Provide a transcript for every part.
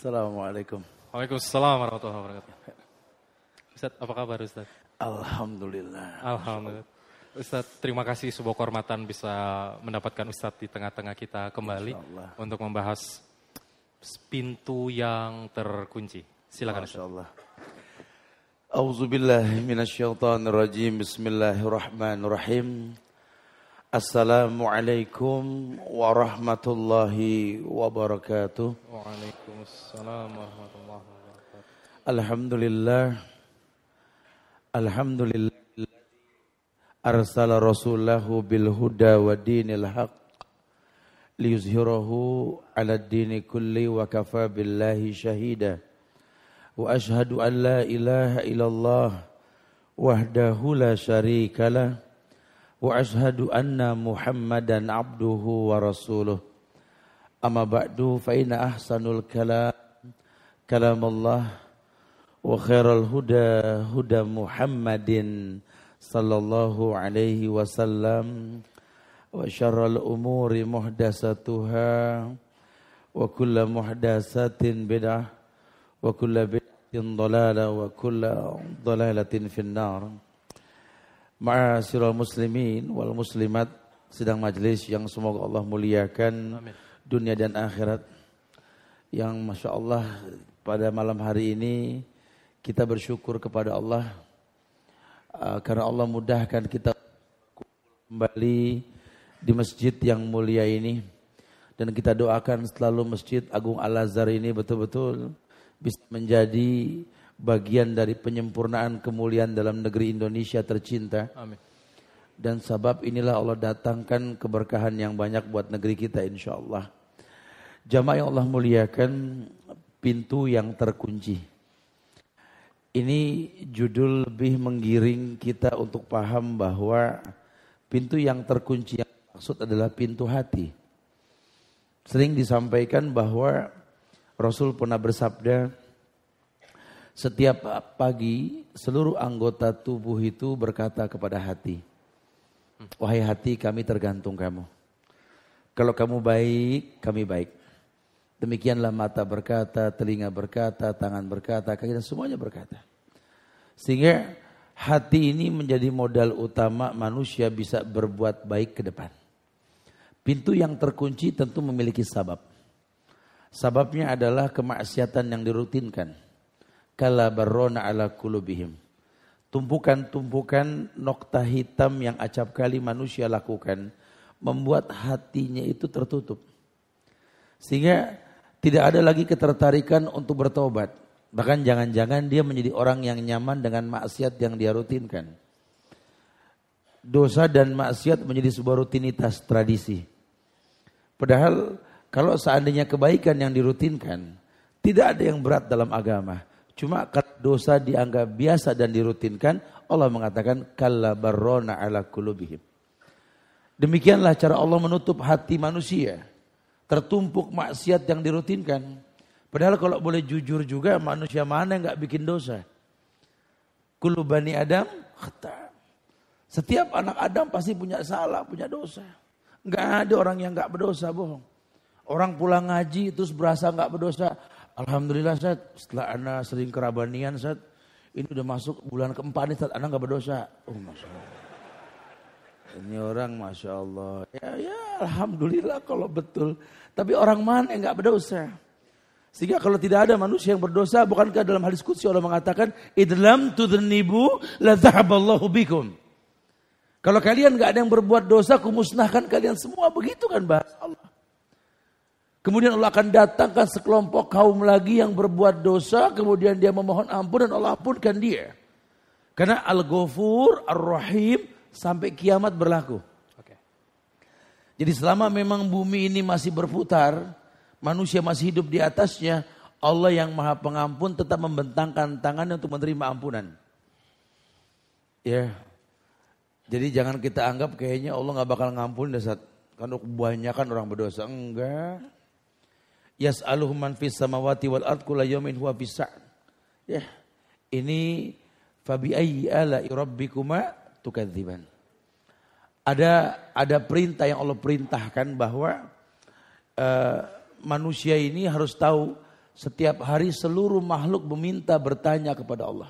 Assalamualaikum. Waalaikumsalam warahmatullahi wabarakatuh. Ustaz, apa kabar Ustaz? Alhamdulillah. Alhamdulillah. Ustaz, terima kasih sebuah kehormatan bisa mendapatkan Ustaz di tengah-tengah kita kembali untuk membahas pintu yang terkunci. Silakan Ustaz. Masyaallah. Auzubillahi minasyaitonirrajim. Bismillahirrahmanirrahim. Assalamualaikum warahmatullahi wabarakatuh. Waalaikumsalam warahmatullahi wabarakatuh. Alhamdulillah arsala rasulahu bil huda wa dinil haq liyuzhirahu ala dini kulli wa kafa billahi syahida wa ashhadu an la ilaha illallah wahdahu la syarikalah wa ashhadu anna Muhammadan abduhu wa rasuluh. Amma ba'du fa inna ahsanul kalamullah wa khairal huda huda Muhammadin sallallahu alaihi wasallam wa syarrul umuri muhdatsatuha wa kullu muhdatsatin bid'ah wa kullu bid'atin dhalalah wa kullu dhalalatin finnar. Ma'asyiral muslimin wal muslimat, sidang majelis yang semoga Allah muliakan. Amin. Dunia dan akhirat, yang Masya Allah pada malam hari ini kita bersyukur kepada Allah karena Allah mudahkan kita kembali di masjid yang mulia ini, dan kita doakan selalu Masjid Agung Al-Azhar ini betul-betul bisa menjadi bagian dari penyempurnaan kemuliaan dalam negeri Indonesia tercinta. Amin. Dan sebab inilah Allah datangkan keberkahan yang banyak buat negeri kita insyaallah. Jamaah yang Allah muliakan, pintu yang terkunci. Ini judul lebih menggiring kita untuk paham bahwa pintu yang terkunci yang maksud adalah pintu hati. Sering disampaikan bahwa Rasul pernah bersabda, setiap pagi seluruh anggota tubuh itu berkata kepada hati, wahai hati, kami tergantung kamu. Kalau kamu baik, kami baik. Demikianlah mata berkata, telinga berkata, tangan berkata, kaki dan semuanya berkata. Sehingga hati ini menjadi modal utama manusia bisa berbuat baik ke depan. Pintu yang terkunci tentu memiliki sabab. Sababnya adalah kemaksiatan yang dirutinkan. Kala barrona ala qulubihim. Tumpukan-tumpukan nokta hitam yang acap kali manusia lakukan membuat hatinya itu tertutup. Sehingga tidak ada lagi ketertarikan untuk bertobat. Bahkan jangan-jangan dia menjadi orang yang nyaman dengan maksiat yang dia rutinkan. Dosa dan maksiat menjadi sebuah rutinitas, tradisi. Padahal kalau seandainya kebaikan yang dirutinkan, tidak ada yang berat dalam agama. Cuma kalau dosa dianggap biasa dan dirutinkan, Allah mengatakan kalla barrona ala qulubihim. Demikianlah cara Allah menutup hati manusia. Tertumpuk maksiat yang dirutinkan. Padahal kalau boleh jujur juga, manusia mana yang gak bikin dosa? Kullu bani Adam khata. Setiap anak Adam pasti punya salah, punya dosa. Gak ada orang yang gak berdosa, bohong. Orang pulang ngaji terus berasa gak berdosa. Alhamdulillah Ustaz, setelah anak sering kerabanian Ustaz, ini udah masuk bulan keempat nih Ustaz, anak gak berdosa. Oh Masya Allah. Ini orang Masya Allah. Ya Alhamdulillah kalau betul. Tapi orang mana yang gak berdosa? Sehingga kalau tidak ada manusia yang berdosa, bukankah dalam hadis qudsi Allah mengatakan, idlam tudhnibu la dhahaballahu bikum. Kalau kalian gak ada yang berbuat dosa, kumusnahkan kalian semua. Begitu kan bahasa Allah. Kemudian Allah akan datangkan sekelompok kaum lagi yang berbuat dosa, kemudian dia memohon ampun dan Allah ampunkan dia. Karena Al-Ghafur, Ar-Rahim, sampai kiamat berlaku. Jadi selama memang bumi ini masih berputar, manusia masih hidup di atasnya, Allah yang Maha Pengampun tetap membentangkan tangannya untuk menerima ampunan. Ya, jadi jangan kita anggap kayaknya Allah nggak bakal ngampun dasar karena kebanyakan orang berdosa. Enggak. Yas'aluhu man fis samawati wal ard kullu yawmin huwa fis. Ya, ini fabi ayyi ala'i rabbikuma tukadziban. Ada perintah yang Allah perintahkan bahwa manusia ini harus tahu Setiap hari seluruh makhluk meminta bertanya kepada Allah.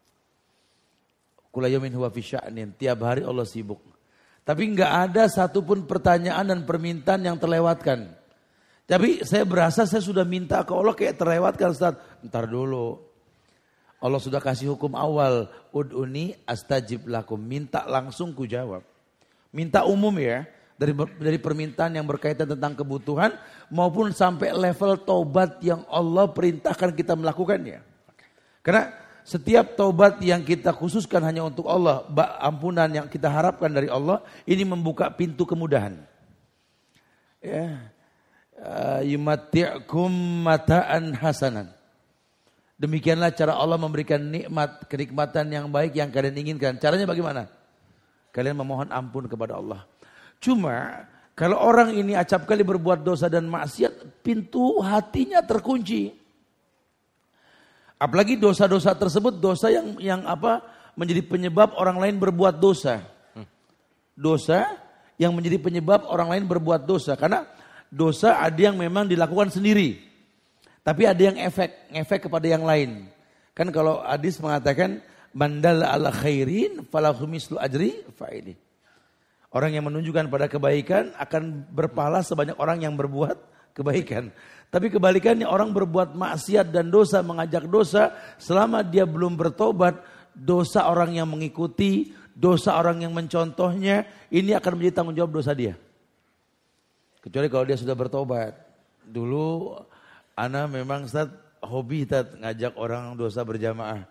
Kula yaumin huwa fi sya'nin. Tiap hari Allah sibuk. Tapi enggak ada satupun pertanyaan dan permintaan yang terlewatkan. Tapi saya berasa saya sudah minta ke Allah kayak terlewatkan, Ustaz. Ntar dulu. Allah sudah kasih hukum awal. Ud'uni astajib lakum. Minta langsung ku jawab. Minta umum ya. Dari permintaan yang berkaitan tentang kebutuhan maupun sampai level taubat yang Allah perintahkan kita melakukannya. Karena setiap taubat yang kita khususkan hanya untuk Allah, ampunan yang kita harapkan dari Allah, ini membuka pintu kemudahan. Ya. Yumatti'kum mata'an hasanan. Demikianlah cara Allah memberikan nikmat, kenikmatan yang baik yang kalian inginkan. Caranya bagaimana? Kalian memohon ampun kepada Allah. Cuma kalau orang ini acap kali berbuat dosa dan maksiat, pintu hatinya terkunci. Apalagi dosa-dosa tersebut dosa yang menjadi penyebab orang lain berbuat dosa. Dosa yang menjadi penyebab orang lain berbuat dosa. Karena dosa ada yang memang dilakukan sendiri. Tapi ada yang ngefek kepada yang lain. Kan kalau hadis mengatakan mandalla ala khairin falahu mislu ajri fa'ili. Orang yang menunjukkan pada kebaikan akan berpahala sebanyak orang yang berbuat kebaikan. Tapi kebalikannya orang berbuat maksiat dan dosa, mengajak dosa, selama dia belum bertobat, dosa orang yang mengikuti, dosa orang yang mencontohnya, ini akan menjadi tanggung jawab dosa dia. Kecuali kalau dia sudah bertobat. Dulu ana memang Ustaz hobi ngajak orang dosa berjamaah.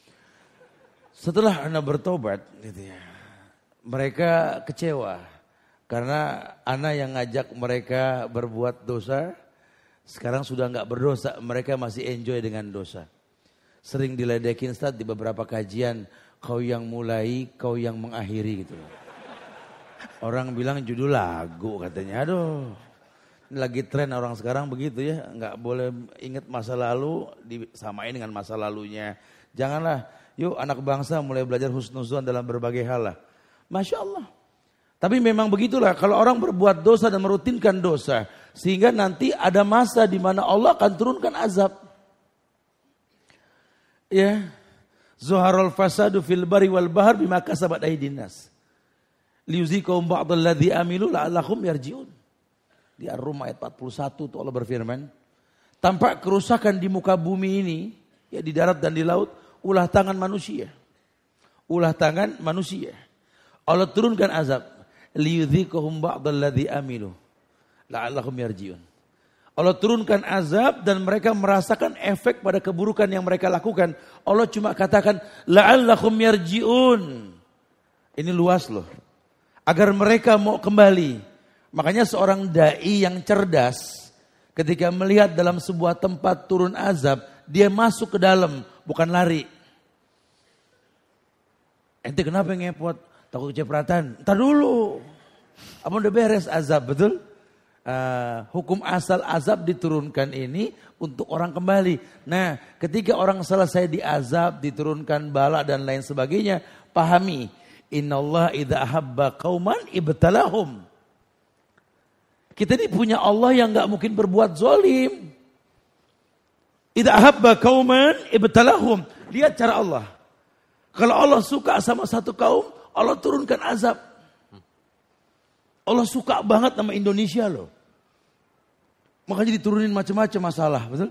Setelah ana bertobat gitu ya. Mereka kecewa karena ana yang ngajak mereka berbuat dosa sekarang sudah enggak berdosa, mereka masih enjoy dengan dosa. Sering diledekin Ustaz di beberapa kajian, kau yang mulai, kau yang mengakhiri gitu. Orang bilang judul lagu katanya, aduh. Ini lagi tren orang sekarang begitu ya, enggak boleh ingat masa lalu disamain dengan masa lalunya. Janganlah, yuk anak bangsa mulai belajar husnuzon dalam berbagai hal lah. Masya Allah. Tapi memang begitulah kalau orang berbuat dosa dan merutinkan dosa. Sehingga nanti ada masa di mana Allah akan turunkan azab. Ya. Zuharul fasadu fil bari wal bahar bima kasabat aydin nas. Liyuziqahum ba'dal ladzi amilu la'allahum yarji'un. Di Ar-Rum ayat 41 itu Allah berfirman. Tampak kerusakan di muka bumi ini. Ya di darat dan di laut. Ulah tangan manusia. Ulah tangan manusia. Allah turunkan azab. Liyudziqahum ba'dalladzi amilu la'allahum yarji'un. Allah turunkan azab dan mereka merasakan efek pada keburukan yang mereka lakukan. Allah cuma katakan la'allahum yarji'un. Ini luas loh. Agar mereka mau kembali. Makanya seorang dai yang cerdas ketika melihat dalam sebuah tempat turun azab, dia masuk ke dalam, bukan lari. Ente kenapa ngepot? Takut kecipratan, entar dulu. Apa udah beres azab, betul? Hukum asal azab diturunkan ini untuk orang kembali. Nah, ketika orang selesai diazab, diturunkan bala dan lain sebagainya, pahami. Innallaha idza ahabba qauman ibtalahum. Kita ini punya Allah yang gak mungkin berbuat zalim. Idza ahabba qauman ibtalahum. Lihat cara Allah. Kalau Allah suka sama satu kaum, Allah turunkan azab. Allah suka banget sama Indonesia loh. Makanya diturunin macam-macam masalah, betul?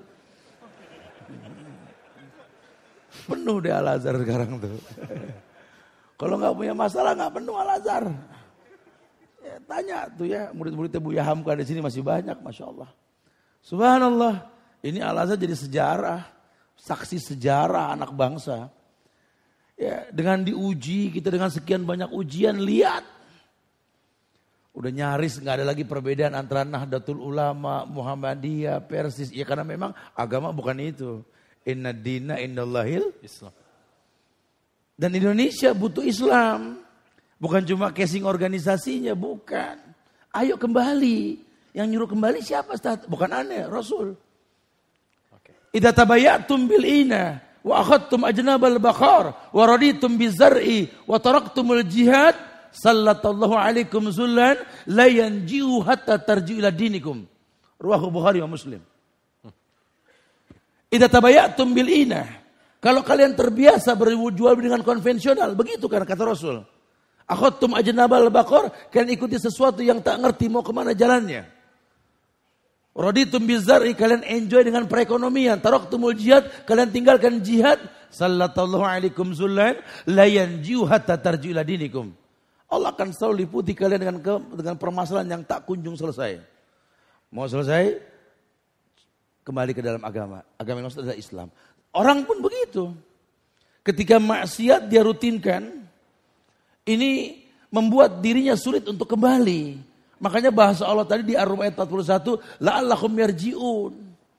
Penuh deh Al-Azhar sekarang tuh. Kalau nggak punya masalah nggak penuh Al-Azhar. Ya, tanya tuh ya murid-muridnya Buya Hamka di sini masih banyak, masya Allah. Subhanallah, ini Al-Azhar jadi sejarah, saksi sejarah anak bangsa. Ya, dengan diuji, kita dengan sekian banyak ujian, lihat. Udah nyaris gak ada lagi perbedaan antara Nahdlatul Ulama, Muhammadiyah, Persis. Ya karena memang agama bukan itu. Inna dina indallahil Islam. Dan Indonesia butuh Islam. Bukan cuma casing organisasinya, bukan. Ayo kembali. Yang nyuruh kembali siapa Ustaz? Bukan aneh, Rasul. Idza tabayatum bil ina. Wa akhadtum ajnabal baqar wa raditum bizar'i wa taraktumul jihad sallallahu alaikum zullan la yanji'u hatta tarji'u ila dinikum. Riwayat Bukhari wa Muslim. Idza tabayatum bil ina. Kalau kalian terbiasa berjual dengan konvensional, begitu kan kata Rasul. Akhadtum ajnabal baqar, kalian ikuti sesuatu yang tak ngerti mau kemana jalannya. Raditum bizar'i, kalian enjoy dengan perekonomian. Taraktumul jihad, kalian tinggalkan jihad. Sallallahu alaikum zullan la yanjiu hatta tarji'u ila dinikum. Allah akan selalu liputi kalian dengan permasalahan yang tak kunjung selesai. Mau selesai? Kembali ke dalam agama. Agama yang maksud adalah Islam. Orang pun begitu. Ketika maksiat dia rutinkan, ini membuat dirinya sulit untuk kembali. Makanya bahasa Allah tadi di Ar-Rum ayat 41, la'allahum yarji'un.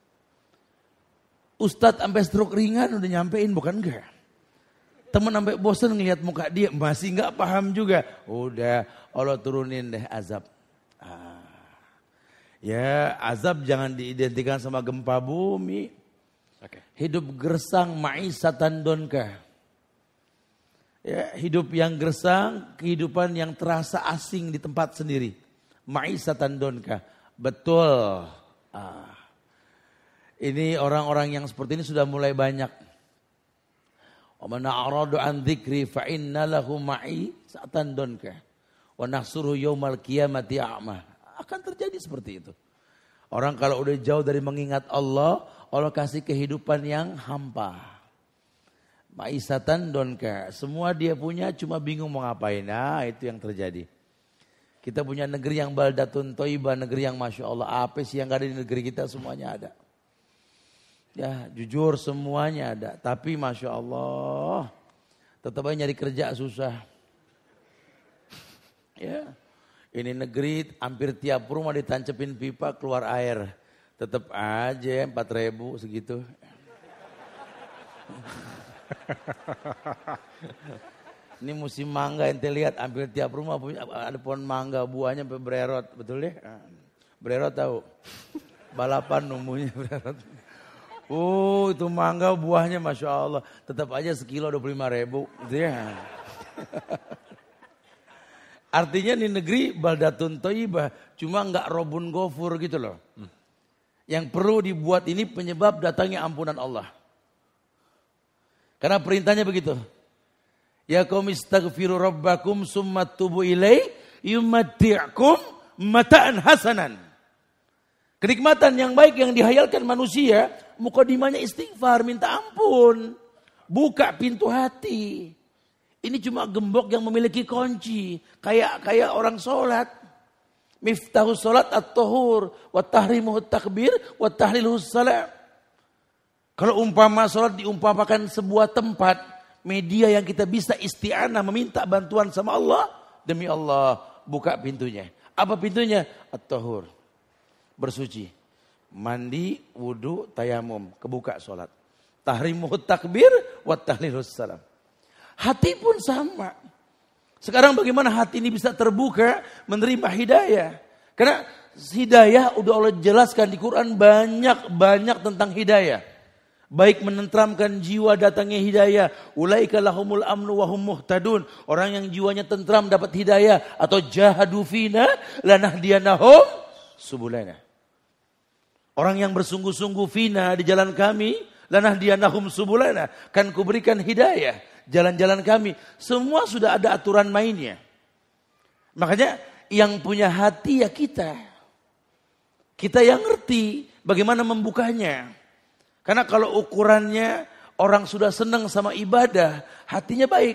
Ustadz sampai stroke ringan udah nyampein, bukan enggak? Temen sampai bosan ngelihat muka dia, masih enggak paham juga. Udah, Allah turunin deh azab. Ya, azab jangan diidentikan sama gempa bumi. Hidup gersang ma'isatan donka. Ya, hidup yang gersang, kehidupan yang terasa asing di tempat sendiri. Ma'isatan donka. Betul. Ini orang-orang yang seperti ini sudah mulai banyak. Wa man a'radu an dzikri fa inna lahu ma'isatan donka. Wa nahsuruhu yaumal qiyamati a'ma. Akan terjadi seperti itu. Orang kalau udah jauh dari mengingat Allah, Allah kasih kehidupan yang hampa. Ma'isatan donka. Semua dia punya cuma bingung mau ngapain. Nah itu yang terjadi. Kita punya negeri yang baldatun toibah, negeri yang Masya Allah. Apa sih yang gak ada di negeri kita, semuanya ada. Ya jujur semuanya ada. Tapi Masya Allah, tetap aja nyari kerja susah. Ya, ini negeri hampir tiap rumah ditancepin pipa keluar air. Tetap aja 4.000 segitu. Ini musim mangga ente lihat hampir tiap rumah punya ada pohon mangga, buahnya sampai bererot, betul deh? Bererot tahu? Balapan numbuhnya bererot. Itu mangga buahnya Masya Allah. Tetap aja sekilo 25.000 gitu ya. Artinya di negeri baldatun toibah, cuma enggak robun gofur gitu loh. Yang perlu dibuat ini penyebab datangnya ampunan Allah. Karena perintahnya begitu. Ya qaum istaghfiru rabbakum summa tubu ilaihi yumatti'kum mata'an hasanan. Kenikmatan yang baik yang dihayalkan manusia, mukadimahnya istighfar, minta ampun. Buka pintu hati. Ini cuma gembok yang memiliki kunci, kayak orang sholat. Miftahus sholat at-tahur, wa tahrimuhu takbir, wa tahliluhu salam. Kalau umpama sholat diumpamakan sebuah tempat, media yang kita bisa isti'anah meminta bantuan sama Allah. Demi Allah, buka pintunya. Apa pintunya? At-tahur. Bersuci. Mandi, wudu, tayamum. Kebuka sholat. Tahrimuhu takbir, wa tahlilus salam. Hati pun sama. Sekarang bagaimana hati ini bisa terbuka menerima hidayah? Karena hidayah udah Allah jelaskan di Quran banyak tentang hidayah. Baik menentramkan jiwa datangnya hidayah. Ulaika lahumul amnu wa hum muhtadun. Orang yang jiwanya tentram dapat hidayah. Atau jahadu fina lanahdiyanahum subulana. Orang yang bersungguh-sungguh fina di jalan kami. Lanahdiyanahum subulana. Kan kuberikan hidayah. Jalan-jalan kami. Semua sudah ada aturan mainnya. Makanya yang punya hati ya kita. Kita yang ngerti bagaimana membukanya. Karena kalau ukurannya orang sudah senang sama ibadah, hatinya baik.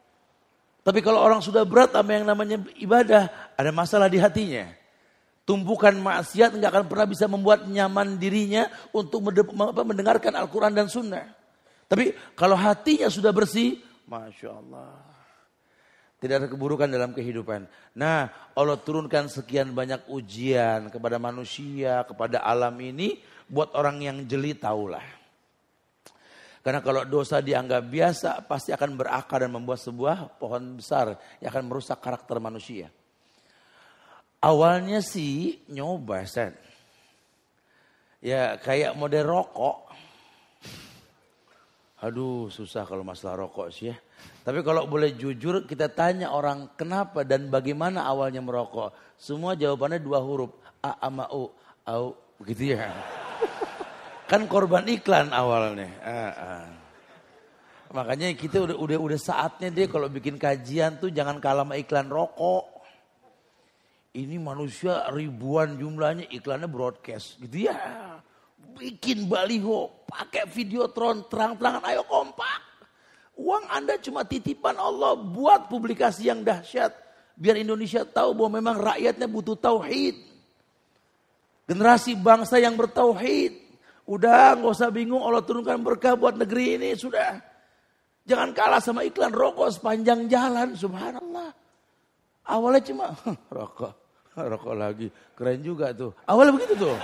Tapi kalau orang sudah berat sama yang namanya ibadah, ada masalah di hatinya. Tumpukan maksiat nggak akan pernah bisa membuat nyaman dirinya untuk mendengarkan Al-Quran dan Sunnah. Tapi kalau hatinya sudah bersih, Masya Allah. Tidak ada keburukan dalam kehidupan. Nah, Allah turunkan sekian banyak ujian kepada manusia, kepada alam ini. Buat orang yang jeli tahulah. Karena kalau dosa dianggap biasa, pasti akan berakar dan membuat sebuah pohon besar yang akan merusak karakter manusia. Awalnya sih nyoba, San. Ya kayak model rokok. Aduh susah kalau masalah rokok sih ya. Tapi kalau boleh jujur kita tanya orang kenapa dan bagaimana awalnya merokok. Semua jawabannya 2 huruf. A sama U. Au. Begitu ya. Kan korban iklan awalnya. Makanya kita udah saatnya deh kalau bikin kajian tuh jangan kalah sama iklan rokok. Ini manusia ribuan jumlahnya, iklannya broadcast gitu ya. Bikin baliho, pakai videotron terang-terangan, ayo kompak. Uang Anda cuma titipan Allah, buat publikasi yang dahsyat. Biar Indonesia tahu bahwa memang rakyatnya butuh tauhid. Generasi bangsa yang bertauhid. Udah gak usah bingung, Allah turunkan berkah buat negeri ini, sudah. Jangan kalah sama iklan rokok sepanjang jalan, subhanallah. Awalnya cuma rokok lagi, keren juga tuh. Awalnya begitu tuh.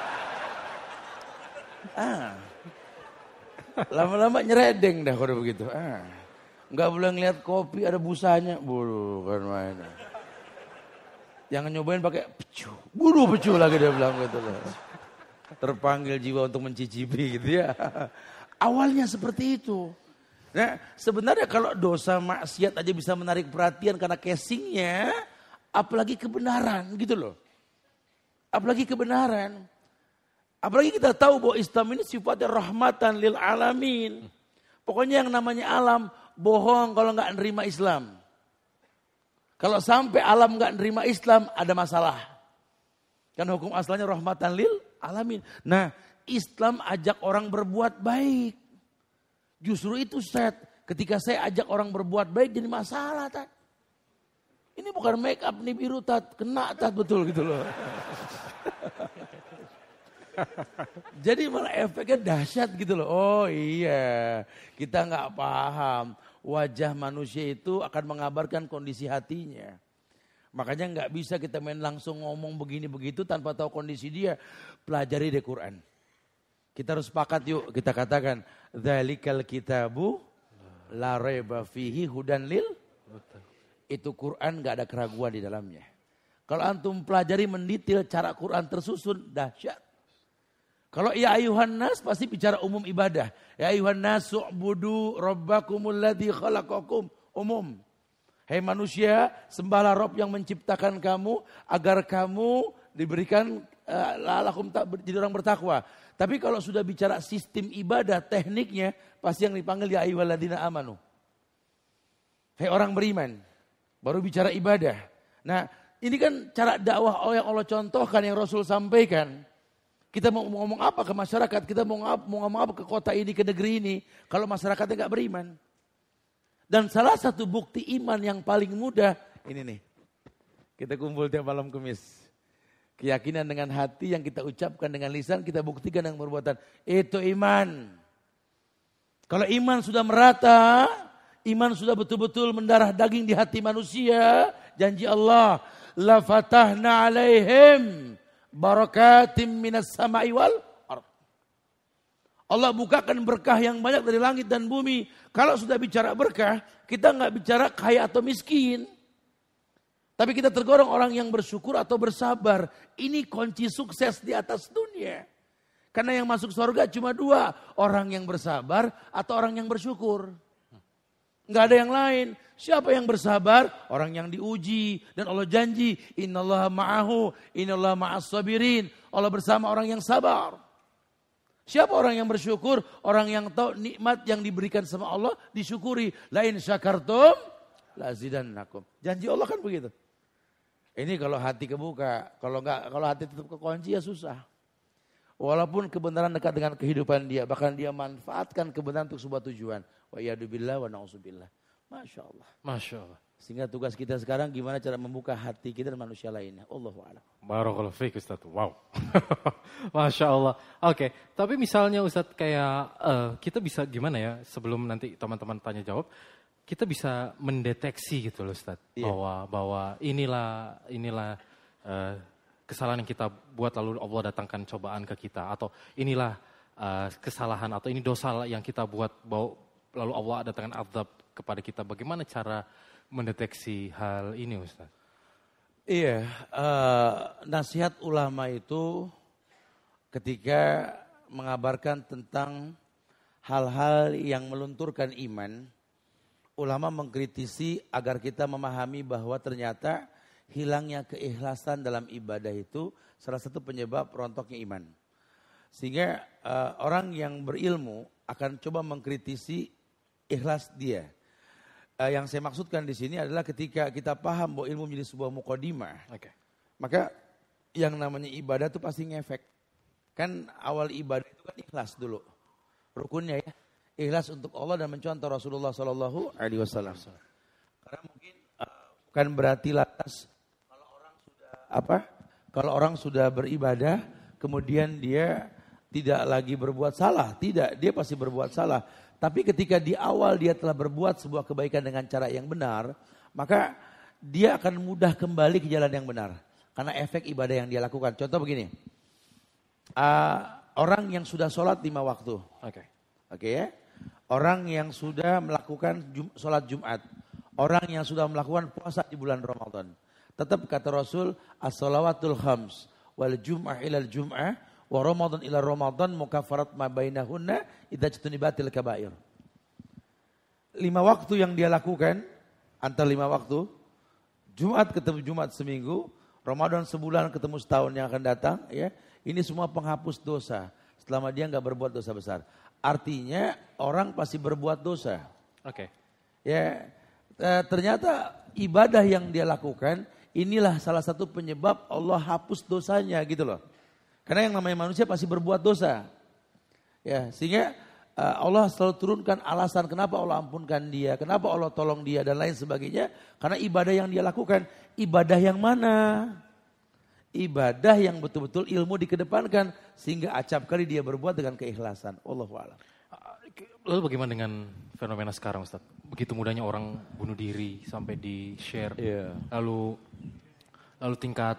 Lama-lama nyeredeng dah kalau begitu. Nggak boleh ngeliat kopi ada busanya, bukan main. Jangan nyobain pakai pecu, pecu lagi dia bilang gitu loh. Terpanggil jiwa untuk mencicipi gitu ya. Awalnya seperti itu. Nah sebenarnya kalau dosa maksiat aja bisa menarik perhatian karena casingnya, apalagi kebenaran gitu loh. Apalagi kebenaran. Apalagi kita tahu bahwa Islam ini sifatnya rahmatan lil alamin. Pokoknya yang namanya alam bohong kalau nggak nerima Islam. Kalau sampai alam nggak nerima Islam ada masalah. Kan hukum asalnya rahmatan lil alamin. Nah Islam ajak orang berbuat baik. Justru itu Ustaz, ketika saya ajak orang berbuat baik jadi masalah Tat. Ini bukan make up nih biru Tat, kena Tat betul gitu loh. Jadi malah efeknya dahsyat gitu loh. Oh iya, kita nggak paham. Wajah manusia itu akan mengabarkan kondisi hatinya. Makanya nggak bisa kita main langsung ngomong begini begitu tanpa tahu kondisi dia. Pelajari deh Quran. Kita harus sepakat yuk, kita katakan dzalikal kitabu la raiba fihi hudan lil. Itu Quran nggak ada keraguan di dalamnya. Kalau antum pelajari mendetail cara Quran tersusun dahsyat. Kalau ya ayuhan nas pasti bicara umum ibadah. Ya ayuhan nas su'budu rabbakumul ladzi khalaqakum, umum. Hai manusia, sembahlah Rabb yang menciptakan kamu agar kamu diberikan lalakum jadi orang bertakwa. Tapi kalau sudah bicara sistem ibadah, tekniknya pasti yang dipanggil ya ayyuhalladzina amanu. Hai orang beriman, baru bicara ibadah. Nah, ini kan cara dakwah yang Allah contohkan, yang Rasul sampaikan. Kita mau ngomong apa ke masyarakat, kita mau ngomong apa ke kota ini, ke negeri ini, kalau masyarakatnya nggak beriman. Dan salah satu bukti iman yang paling mudah, ini nih, kita kumpul tiap malam Kamis. Keyakinan dengan hati yang kita ucapkan dengan lisan, kita buktikan dengan perbuatan. Itu iman. Kalau iman sudah merata, iman sudah betul-betul mendarah daging di hati manusia, janji Allah, la fatahna alaihim barakatim minas sama'i wal ardh. Allah bukakan berkah yang banyak dari langit dan bumi. Kalau sudah bicara berkah, kita nggak bicara kaya atau miskin. Tapi kita tergolong orang yang bersyukur atau bersabar. Ini kunci sukses di atas dunia. Karena yang masuk surga cuma dua. Orang yang bersabar atau orang yang bersyukur. Nggak ada yang lain. Siapa yang bersabar? Orang yang diuji. Dan Allah janji, innallaha ma'ahu, innallaha ma'as sabirin. Allah bersama orang yang sabar. Siapa orang yang bersyukur? Orang yang tahu nikmat yang diberikan sama Allah disyukuri. Lain syakartum, lazidannakum. Janji Allah kan begitu. Ini kalau hati kebuka. Kalau hati tetap kekunci ya susah. Walaupun kebenaran dekat dengan kehidupan dia. Bahkan dia manfaatkan kebenaran untuk sebuah tujuan. Wa iyyadubillah wa na'udzubillah. Masya Allah. Masya Allah. Sehingga tugas kita sekarang gimana cara membuka hati kita dan manusia lainnya. Allahu a'lam. Barakallahu fiik Ustaz. Wow. Masya Allah. Oke. Tapi misalnya Ustaz kayak kita bisa gimana ya sebelum nanti teman-teman tanya jawab. Kita bisa mendeteksi gitu loh Ustaz. Iya. Bahwa inilah kesalahan yang kita buat lalu Allah datangkan cobaan ke kita. Atau inilah kesalahan atau ini dosa yang kita buat lalu Allah datangkan azab kepada kita. Bagaimana cara mendeteksi hal ini Ustaz? Iya, nasihat ulama itu ketika mengabarkan tentang hal-hal yang melunturkan iman, ulama mengkritisi agar kita memahami bahwa ternyata hilangnya keikhlasan dalam ibadah itu salah satu penyebab rontoknya iman. Sehingga orang yang berilmu akan coba mengkritisi ikhlas dia. Yang saya maksudkan di sini adalah ketika kita paham bahwa ilmu menjadi sebuah muqaddimah, maka yang namanya ibadah itu pasti ngefek. Kan awal ibadah itu kan ikhlas dulu, rukunnya ya, ikhlas untuk Allah dan mencontoh Rasulullah Sallallahu Alaihi Wasallam. Karena mungkin bukan berarti lantas kalau orang sudah beribadah kemudian dia tidak lagi berbuat salah, tidak, dia pasti berbuat salah. Tapi ketika di awal dia telah berbuat sebuah kebaikan dengan cara yang benar, maka dia akan mudah kembali ke jalan yang benar. Karena efek ibadah yang dia lakukan. Contoh begini, orang yang sudah sholat 5 waktu. Oke ya. Orang yang sudah melakukan sholat Jumat. Orang yang sudah melakukan puasa di bulan Ramadan. Tetap kata Rasul, as-salawatul khams wal jum'ah ilal jum'ah wa Ramadan ila Ramadan mukaffarat ma bainahunna idza jtunibatil kabair. 5 waktu yang dia lakukan, antara 5 waktu, Jumat ketemu Jumat seminggu, Ramadan sebulan ketemu setahun yang akan datang, ya. Ini semua penghapus dosa selama dia enggak berbuat dosa besar. Artinya orang pasti berbuat dosa. Ya, ternyata ibadah yang dia lakukan inilah salah satu penyebab Allah hapus dosanya gitu loh. Karena yang namanya manusia pasti berbuat dosa. Ya, sehingga Allah selalu turunkan alasan kenapa Allah ampunkan dia, kenapa Allah tolong dia dan lain sebagainya. Karena ibadah yang dia lakukan, ibadah yang mana? Ibadah yang betul-betul ilmu dikedepankan sehingga acap kali dia berbuat dengan keikhlasan. Allahu a'lam. Lalu bagaimana dengan fenomena sekarang, Ustaz? Begitu mudahnya orang bunuh diri sampai di share. Yeah. Lalu tingkat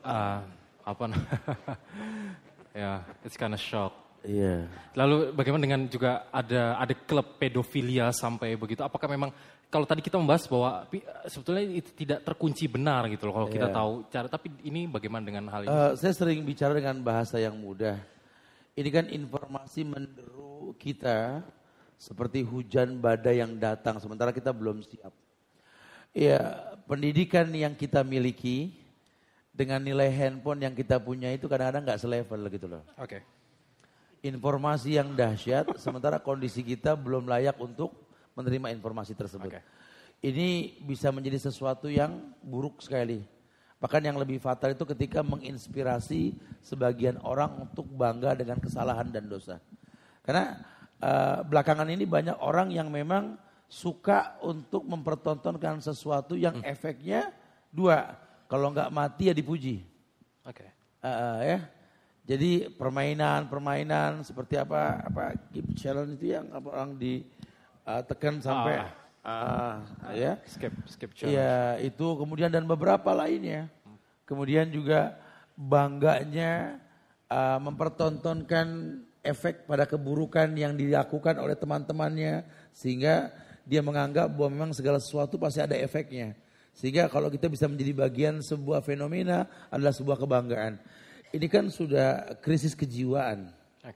ya, it's kind of shock. Iya. Lalu bagaimana dengan juga ada klub pedofilia sampai begitu? Apakah memang kalau tadi kita membahas bahwa sebetulnya itu tidak terkunci benar gitu loh kalau kita tahu cara, tapi ini bagaimana dengan hal ini? Saya sering bicara dengan bahasa yang mudah. Ini kan informasi menderu kita seperti hujan badai yang datang sementara kita belum siap. Ya, pendidikan yang kita miliki dengan nilai handphone yang kita punya itu kadang-kadang nggak selevel gitu loh. Informasi yang dahsyat, sementara kondisi kita belum layak untuk menerima informasi tersebut. Ini bisa menjadi sesuatu yang buruk sekali. Bahkan yang lebih fatal itu ketika menginspirasi sebagian orang untuk bangga dengan kesalahan dan dosa. Karena belakangan ini banyak orang yang memang suka untuk mempertontonkan sesuatu yang efeknya dua. Kalau enggak mati ya dipuji. Ya. Jadi permainan seperti apa keep challenge itu yang orang ditekan sampai ya skip challenge. Ya, itu kemudian dan beberapa lainnya. Kemudian juga bangganya mempertontonkan efek pada keburukan yang dilakukan oleh teman-temannya sehingga dia menganggap bahwa memang segala sesuatu pasti ada efeknya. Sehingga kalau kita bisa menjadi bagian sebuah fenomena adalah sebuah kebanggaan. Ini kan sudah krisis kejiwaan.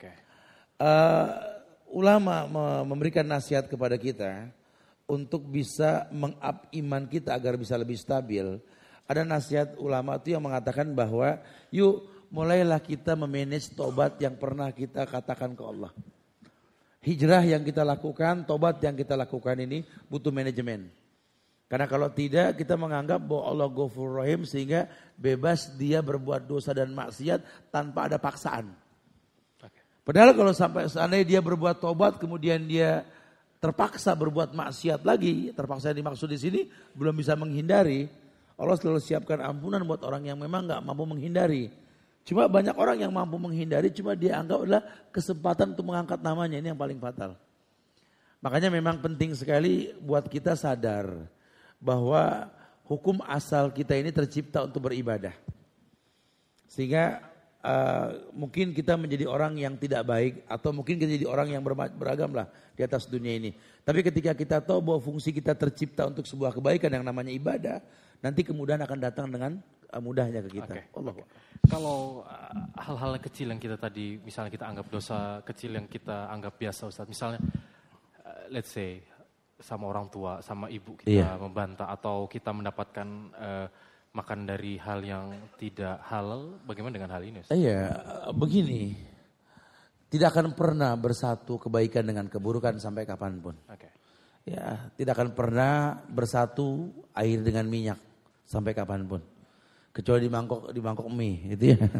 Ulama memberikan nasihat kepada kita untuk bisa meng-up iman kita agar bisa lebih stabil. Ada nasihat ulama itu yang mengatakan bahwa yuk mulailah kita memanage tobat yang pernah kita katakan ke Allah. Hijrah yang kita lakukan, tobat yang kita lakukan ini butuh manajemen. Karena kalau tidak kita menganggap bahwa Allah Ghafurur Rahim sehingga bebas dia berbuat dosa dan maksiat tanpa ada paksaan. Padahal kalau sampai seandainya dia berbuat tobat kemudian dia terpaksa berbuat maksiat lagi, terpaksa dimaksud di sini belum bisa menghindari, Allah selalu siapkan ampunan buat orang yang memang nggak mampu menghindari. Cuma banyak orang yang mampu menghindari, cuma dia anggap adalah kesempatan untuk mengangkat namanya, ini yang paling fatal. Makanya memang penting sekali buat kita sadar bahwa hukum asal kita ini tercipta untuk beribadah. Sehingga mungkin kita menjadi orang yang tidak baik atau mungkin kita jadi orang yang beragam lah di atas dunia ini. Tapi ketika kita tahu bahwa fungsi kita tercipta untuk sebuah kebaikan yang namanya ibadah, nanti kemudahan akan datang dengan mudahnya ke kita. Kalau hal-hal kecil yang kita tadi, misalnya kita anggap dosa kecil yang kita anggap biasa, Ustaz. Misalnya, let's say sama orang tua, sama ibu kita membantah atau kita mendapatkan makan dari hal yang tidak halal, bagaimana dengan hal ini, Ustaz? Iya, begini. Tidak akan pernah bersatu kebaikan dengan keburukan sampai kapanpun. Oke. Ya, tidak akan pernah bersatu air dengan minyak sampai kapanpun. Kecuali di mangkok mie, gitu ya.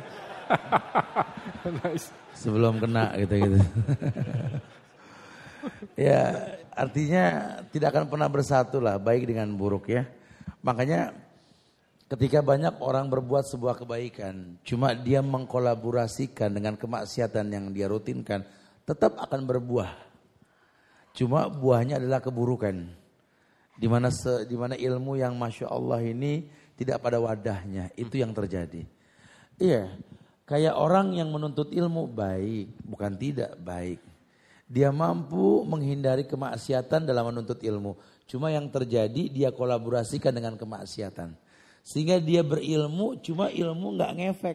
Nice. Sebelum kena gitu. Ya, artinya tidak akan pernah bersatu lah, baik dengan buruk ya. Makanya ketika banyak orang berbuat sebuah kebaikan, cuma dia mengkolaborasikan dengan kemaksiatan yang dia rutinkan, tetap akan berbuah. Cuma buahnya adalah keburukan. Di mana ilmu yang Masya Allah ini tidak pada wadahnya, itu yang terjadi. Iya, kayak orang yang menuntut ilmu baik, bukan tidak baik. Dia mampu menghindari kemaksiatan dalam menuntut ilmu. Cuma yang terjadi dia kolaborasikan dengan kemaksiatan. Sehingga dia berilmu, cuma ilmu gak ngefek.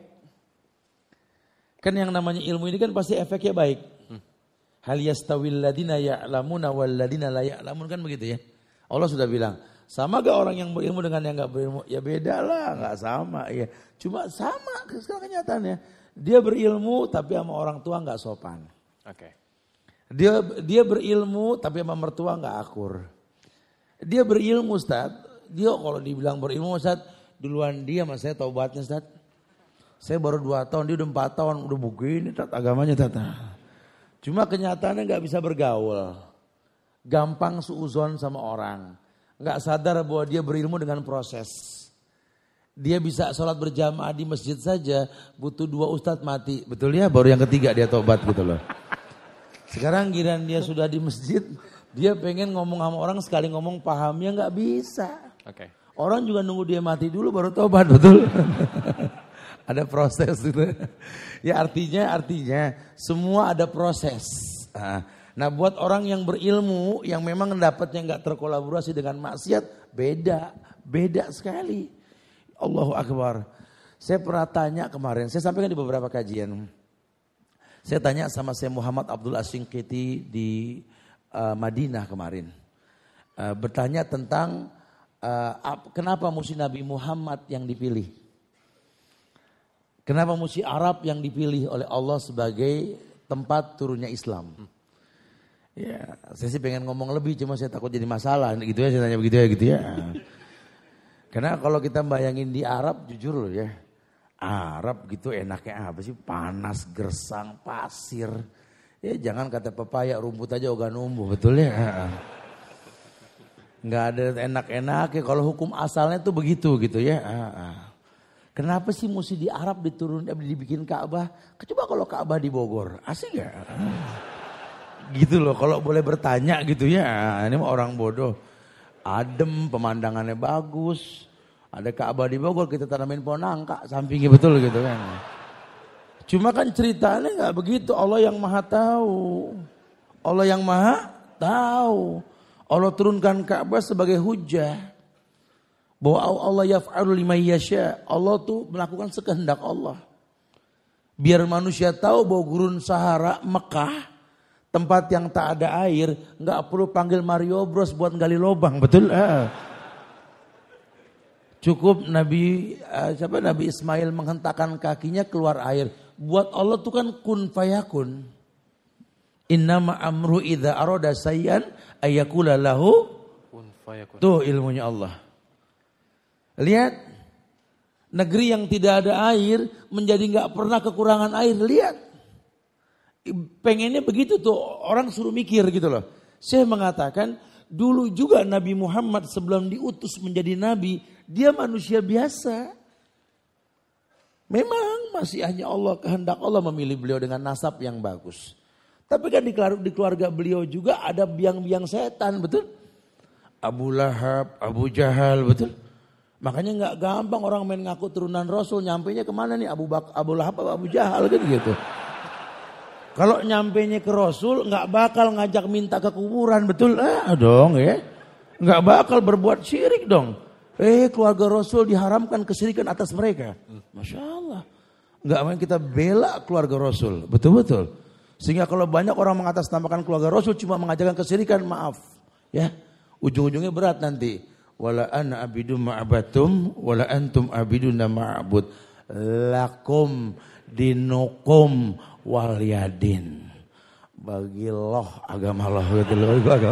Kan yang namanya ilmu ini kan pasti efeknya baik. Hal yastawil ladina ya'lamuna wal ladina la ya'lamun, kan begitu ya. Allah sudah bilang, sama gak orang yang berilmu dengan yang gak berilmu? Ya beda lah, gak sama. Ya. Cuma sama sekarang kenyataannya. Dia berilmu tapi sama orang tua gak sopan. Oke. Dia berilmu tapi sama mertua gak akur. Dia berilmu Ustaz. Dia kalau dibilang berilmu Ustaz, duluan dia mas saya taubatnya Ustaz. Saya baru 2 tahun, dia udah 4 tahun, udah begini Ustaz agamanya Ustaz. Cuma kenyataannya gak bisa bergaul. Gampang suuzon sama orang. Gak sadar bahwa dia berilmu dengan proses. Dia bisa sholat berjamaah di masjid saja, butuh 2 ustadz mati. Betul ya, baru yang ketiga dia taubat gitu loh. Sekarang giliran dia sudah di masjid, dia pengen ngomong sama orang, sekali ngomong pahamnya gak bisa. Oke. Orang juga nunggu dia mati dulu baru taubat, betul. Ada proses gitu. Ya artinya semua ada proses. Nah buat orang yang berilmu, yang memang dapatnya gak terkolaborasi dengan maksiat, beda sekali. Allahu Akbar. Saya pernah tanya kemarin, saya sampaikan di beberapa kajian. Saya tanya sama Syekh Muhammad Abdul Asyinqiti di Madinah kemarin. Bertanya tentang kenapa mesti Nabi Muhammad yang dipilih. Kenapa mesti Arab yang dipilih oleh Allah sebagai tempat turunnya Islam. Ya, saya sih pengen ngomong lebih, cuma saya takut jadi masalah gitu ya, saya tanya begitu ya gitu ya. Karena kalau kita bayangin di Arab, jujur loh ya, Arab gitu enaknya apa sih? Panas, gersang, pasir. Ya jangan kata pepaya, rumput aja ogah numbuh, betul ya. Nggak ada enak-enaknya, kalau hukum asalnya tuh begitu gitu ya. Kenapa sih mesti di Arab dibikin Ka'bah? Coba kalau Ka'bah di Bogor, asik gak? Gitu loh, kalau boleh bertanya gitu ya. Ini mah orang bodoh. Adem, pemandangannya bagus. Ada Ka'bah di Bogor, kita tanamin pohon nangka sampingnya, betul gitu kan. Cuma kan ceritanya gak begitu. Allah yang maha tahu. Allah yang maha tahu. Allah turunkan Ka'bah sebagai hujah. Bahwa Allah yaf'alu lima yasha. Allah tuh melakukan sekehendak Allah. Biar manusia tahu bahwa gurun Sahara, Mekah, tempat yang tak ada air, nggak perlu panggil Mario Bros buat gali lubang, betul? Cukup Nabi Ismail menghentakkan kakinya keluar air. Buat Allah tuh kan kun fayakun. Innama amru idza arada sayyan ayyakula lahu kun fayakun. Tuh ilmunya Allah. Lihat, negeri yang tidak ada air menjadi nggak pernah kekurangan air. Lihat. Pengennya begitu tuh, orang suruh mikir gitu loh. Saya mengatakan dulu juga Nabi Muhammad sebelum diutus menjadi nabi, dia manusia biasa. Memang masih hanya Allah, kehendak Allah memilih beliau dengan nasab yang bagus. Tapi kan di keluarga beliau juga ada biang-biang setan, betul? Abu Lahab, Abu Jahal, betul? Makanya gak gampang orang main ngaku turunan Rasul, nyampainya kemana nih? Abu Lahab atau Abu Jahal kan gitu. Kalau nyampainya ke Rasul nggak bakal ngajak minta ke kuburan, betul? Dong ya. Nggak bakal berbuat syirik dong. Keluarga Rasul diharamkan kesyirikan atas mereka. Masya Allah. Nggak main kita bela keluarga Rasul, betul-betul. Sehingga kalau banyak orang mengatasnamakan keluarga Rasul cuma mengajarkan kesyirikan, maaf. Ya, ujung-ujungnya berat nanti. Wala ana abidum ma'abatum, wala antum abiduna ma'abud. lakum dinukum waliyadin. Bagi loh agama loh gitu loh.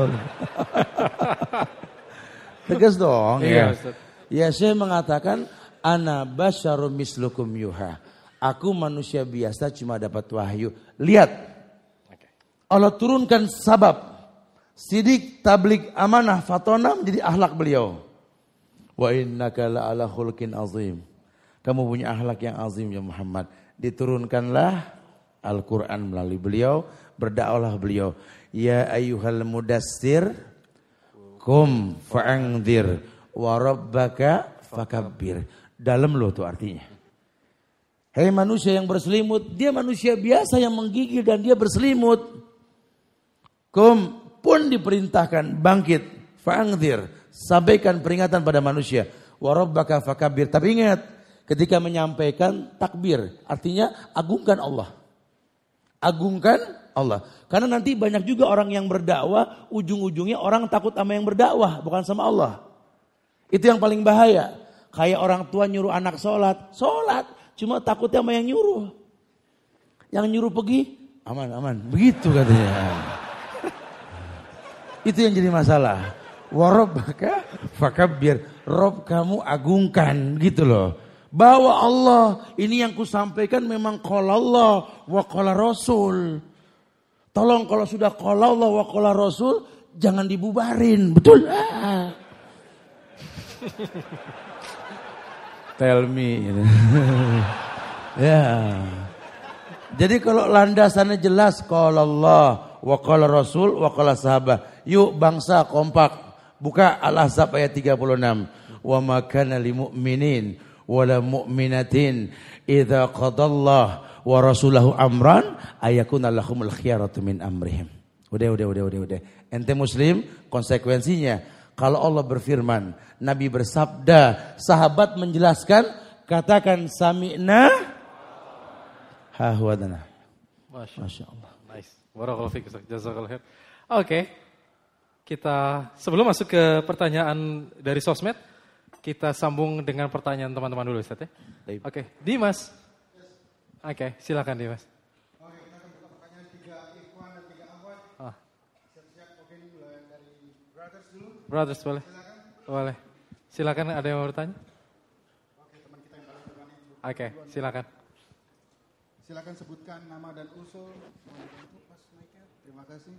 Tegas dong ya. Ya saya mengatakan ana basyarum mislukum yuha. Aku manusia biasa cuma dapat wahyu. Lihat. Allah turunkan sabab. Sidik, tablik, amanah, fatona menjadi akhlak beliau. Wa innaka la'ala khulqin azim. Kamu punya akhlak yang azim ya Muhammad. Diturunkanlah Al-Quran melalui beliau. Berdakwahlah beliau. Ya ayyuhal mudassir. Kum fa'angdir. Wa rabbaka fakabbir. Dalam loh tuh artinya. Hei manusia yang berselimut. Dia manusia biasa yang menggigil dan dia berselimut. Kum pun diperintahkan bangkit. Fa'angdir. Sampaikan peringatan pada manusia. Wa rabbaka fakabbir. Tapi ingat. Ketika menyampaikan takbir. Artinya agungkan Allah. Agungkan Allah. Karena nanti banyak juga orang yang berdakwah. Ujung-ujungnya orang takut sama yang berdakwah. Bukan sama Allah. Itu yang paling bahaya. Kayak orang tua nyuruh anak sholat. Sholat. Cuma takutnya sama yang nyuruh. Yang nyuruh pergi. Aman, aman. Begitu katanya. Itu yang jadi masalah. Warabbaka fakabbir. Rob kamu agungkan. Gitu loh. Bahwa Allah. Ini yang kusampaikan memang qala Allah. Wa qala Rasul. Tolong kalau sudah qala Allah wa qala Rasul. Jangan dibubarin. Betul. Tell me. Ya. Jadi kalau landasannya jelas qala Allah wa qala Rasul wa qala sahabat. Yuk bangsa kompak. Buka Al-Ahzab ayat 36. Wa ma kana lil mu'minin wala mu'minatin idza qadallah wa rasulahu amran ayakuna lahumul khiyaratu min amrihim. Udah. Ente muslim, konsekuensinya kalau Allah berfirman, Nabi bersabda, sahabat menjelaskan, katakan sami'na hahwadana. Masya Allah. Nice. Barakallahu fiik, jazakallahu khair. Oke. Kita sebelum masuk ke pertanyaan dari sosmed, kita sambung dengan pertanyaan teman-teman dulu Ustaz ya. Oke, Dimas. Oke, silakan Dimas. Oke, kita akan buka pertanyaan 3 ikhwan dan 3 akhwat. Siap-siap, oke ini mulai dari brothers dulu. Brothers boleh? Silakan. Boleh. Silakan, ada yang mau bertanya? Oke, teman kita yang paling depan ini. Oke, silakan. Silakan sebutkan nama dan usul. Pas mic-nya. Terima kasih.